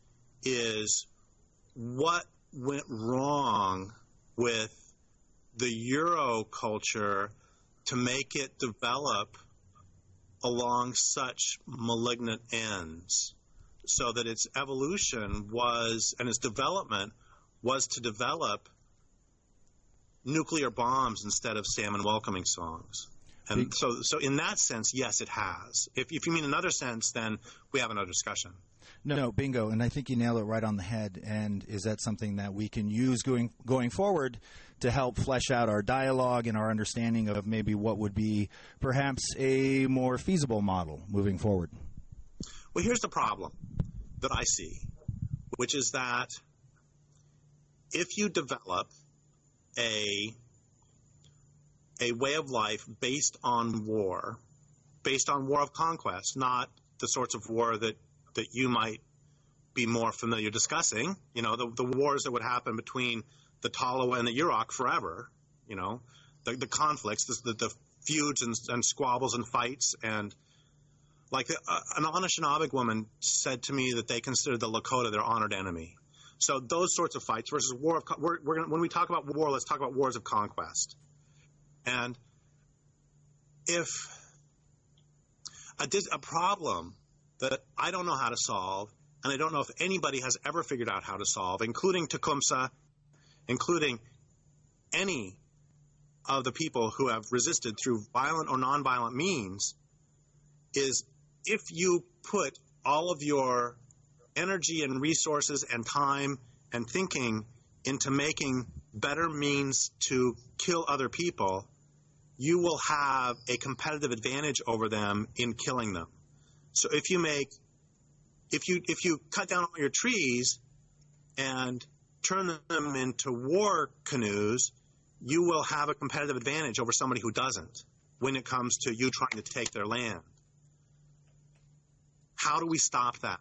is what went wrong with the Euro culture to make it develop along such malignant ends, so that its evolution was, and its development was to develop nuclear bombs instead of salmon welcoming songs. And so, so in that sense, yes, it has. If, if you mean another sense, then we have another discussion. No, no, bingo. And I think you nailed it right on the head. And is that something that we can use going going forward to help flesh out our dialogue and our understanding of maybe what would be perhaps a more feasible model moving forward? Well, here's the problem that I see, which is that if you develop a a way of life based on war, based on war of conquest, not the sorts of war that, that you might be more familiar discussing, you know, the, the wars that would happen between the Tolowa and the Yurok forever, you know, the, the conflicts, the, the, the feuds and, and squabbles and fights. And like the, uh, an Anishinaabe woman said to me that they considered the Lakota their honored enemy. So those sorts of fights versus war of we're, we're gonna, when we talk about war, let's talk about wars of conquest. And if a, a problem that I don't know how to solve, and I don't know if anybody has ever figured out how to solve, including Tecumseh, including any of the people who have resisted through violent or nonviolent means, is if you put all of your energy and resources and time and thinking into making better means to kill other people, you will have a competitive advantage over them in killing them. So if you make, if you if you cut down all your trees and turn them into war canoes, you will have a competitive advantage over somebody who doesn't when it comes to you trying to take their land. How do we stop that?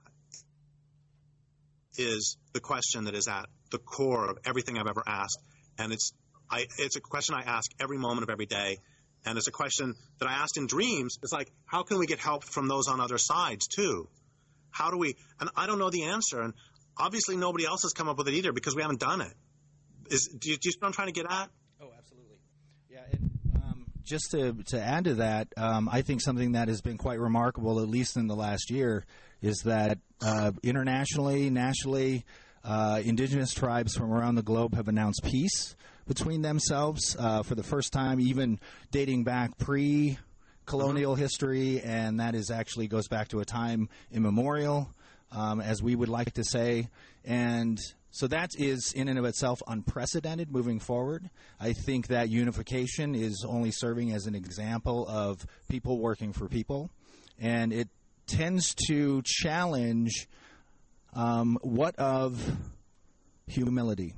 Is the question that is at the core of everything I've ever asked. And it's I, it's a question I ask every moment of every day. And it's a question that I asked in dreams. It's like, how can we get help from those on other sides, too? How do we – and I don't know the answer. And obviously nobody else has come up with it either because we haven't done it. Is, do, you, do you see what I'm trying to get at? Oh, absolutely. Yeah, and um, just to, to add to that, um, I think something that has been quite remarkable, at least in the last year, is that uh, internationally, nationally, uh, indigenous tribes from around the globe have announced peace between themselves uh, for the first time, even dating back pre-colonial mm-hmm. history, and that is actually goes back to a time immemorial, um, as we would like to say. And so that is in and of itself unprecedented moving forward. I think that unification is only serving as an example of people working for people, and it tends to challenge um, what of humility?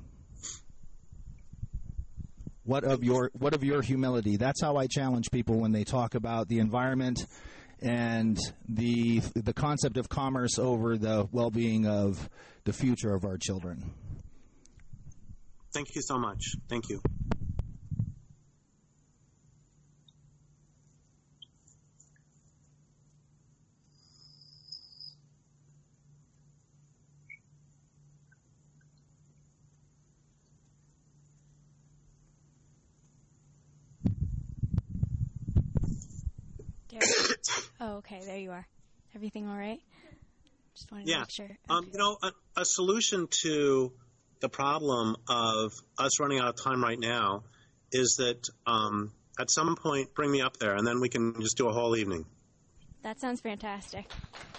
What of your what of your humility? That's how I challenge people when they talk about the environment and the the concept of commerce over the well-being of the future of our children. Thank you so much. Thank you. Oh, okay. There you are. Everything all right? Just wanted yeah. to make sure. Okay. Um, you know, a, a solution to the problem of us running out of time right now is that um, at some point bring me up there, and then we can just do a whole evening. That sounds fantastic.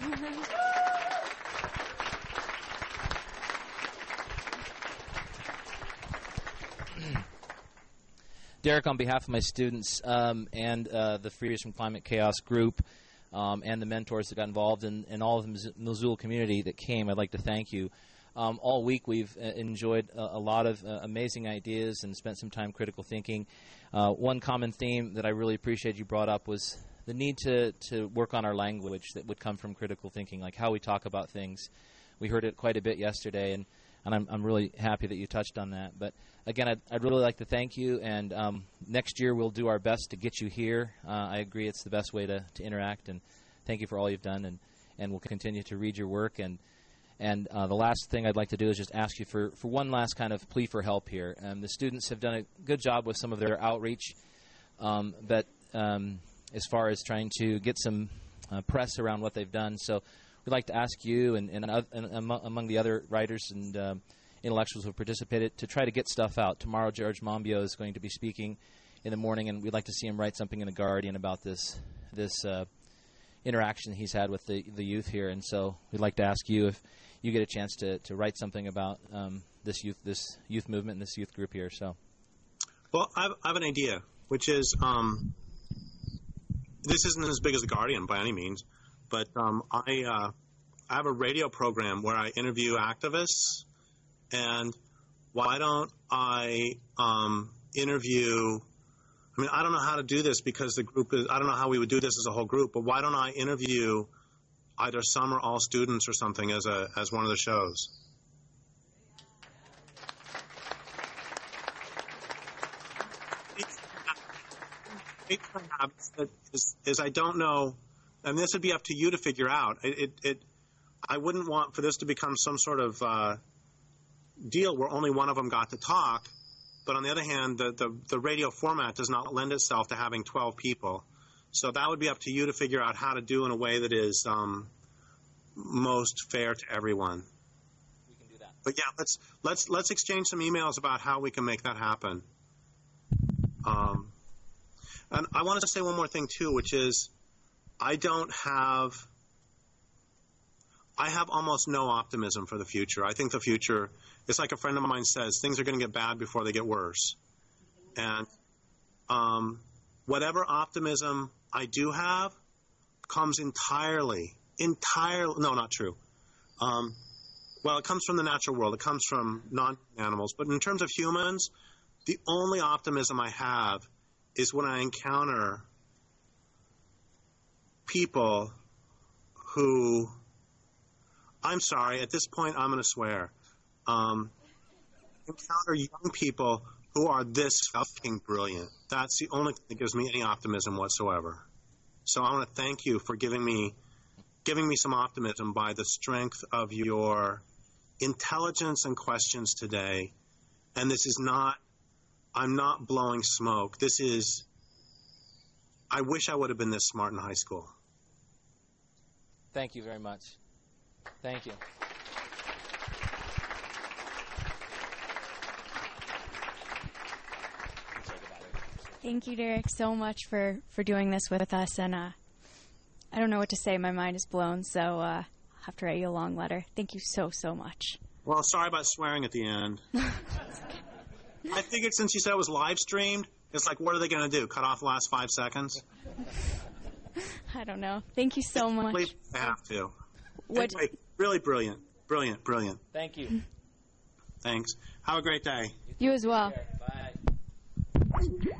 Derek, on behalf of my students um, and uh, the Freers from Climate Chaos group um, and the mentors that got involved and, and all of the Missoula community that came, I'd like to thank you. Um, all week we've uh, enjoyed a, a lot of uh, amazing ideas and spent some time critical thinking. Uh, one common theme that I really appreciate you brought up was the need to, to work on our language that would come from critical thinking, like how we talk about things. We heard it quite a bit yesterday, and And I'm, I'm really happy that you touched on that. But again, I'd, I'd really like to thank you. And um, next year we'll do our best to get you here. Uh, I agree it's the best way to, to interact. And thank you for all you've done. And, and we'll continue to read your work. And and uh, the last thing I'd like to do is just ask you for, for one last kind of plea for help here. Um, the students have done a good job with some of their outreach. Um, but um, as far as trying to get some uh, press around what they've done. So we'd like to ask you and, and, uh, and among, among the other writers and uh, intellectuals who have participated to try to get stuff out. Tomorrow, George Monbiot is going to be speaking in the morning, and we'd like to see him write something in the Guardian about this this uh, interaction he's had with the, the youth here. And so we'd like to ask you if you get a chance to, to write something about um, this youth this youth movement and this youth group here. So, well, I have, I have an idea, which is um, this isn't as big as the Guardian by any means. But um, I, uh, I have a radio program where I interview activists, and why don't I um, interview – I mean, I don't know how to do this because the group is – I don't know how we would do this as a whole group, but why don't I interview either some or all students or something as a as one of the shows? Is, is I don't know – and this would be up to you to figure out. It, it, it, I wouldn't want for this to become some sort of uh, deal where only one of them got to talk. But on the other hand, the, the, the radio format does not lend itself to having twelve people. So that would be up to you to figure out how to do in a way that is um, most fair to everyone. We can do that. But yeah, let's let's let's exchange some emails about how we can make that happen. Um, and I want to say one more thing too, which is, I don't have – I have almost no optimism for the future. I think the future – it's like a friend of mine says, things are going to get bad before they get worse. And um, whatever optimism I do have comes entirely – entirely – no, not true. Um, well, it comes from the natural world. It comes from non-animals. But in terms of humans, the only optimism I have is when I encounter – people who, I'm sorry, at this point I'm going to swear, um, encounter young people who are this fucking brilliant. That's the only thing that gives me any optimism whatsoever. So I want to thank you for giving me, giving me some optimism by the strength of your intelligence and questions today. And this is not, I'm not blowing smoke. This is, I wish I would have been this smart in high school. Thank you very much. Thank you. Thank you, Derek, so much for, for doing this with us. And uh, I don't know what to say. My mind is blown, so uh, I'll have to write you a long letter. Thank you so, so much. Well, sorry about swearing at the end. I figured since you said it was live streamed, it's like, what are they going to do? Cut off the last five seconds? I don't know. Thank you so much. Please, I have to. What? Anyway, really brilliant. Brilliant, brilliant. Thank you. Thanks. Have a great day. You as well. Bye.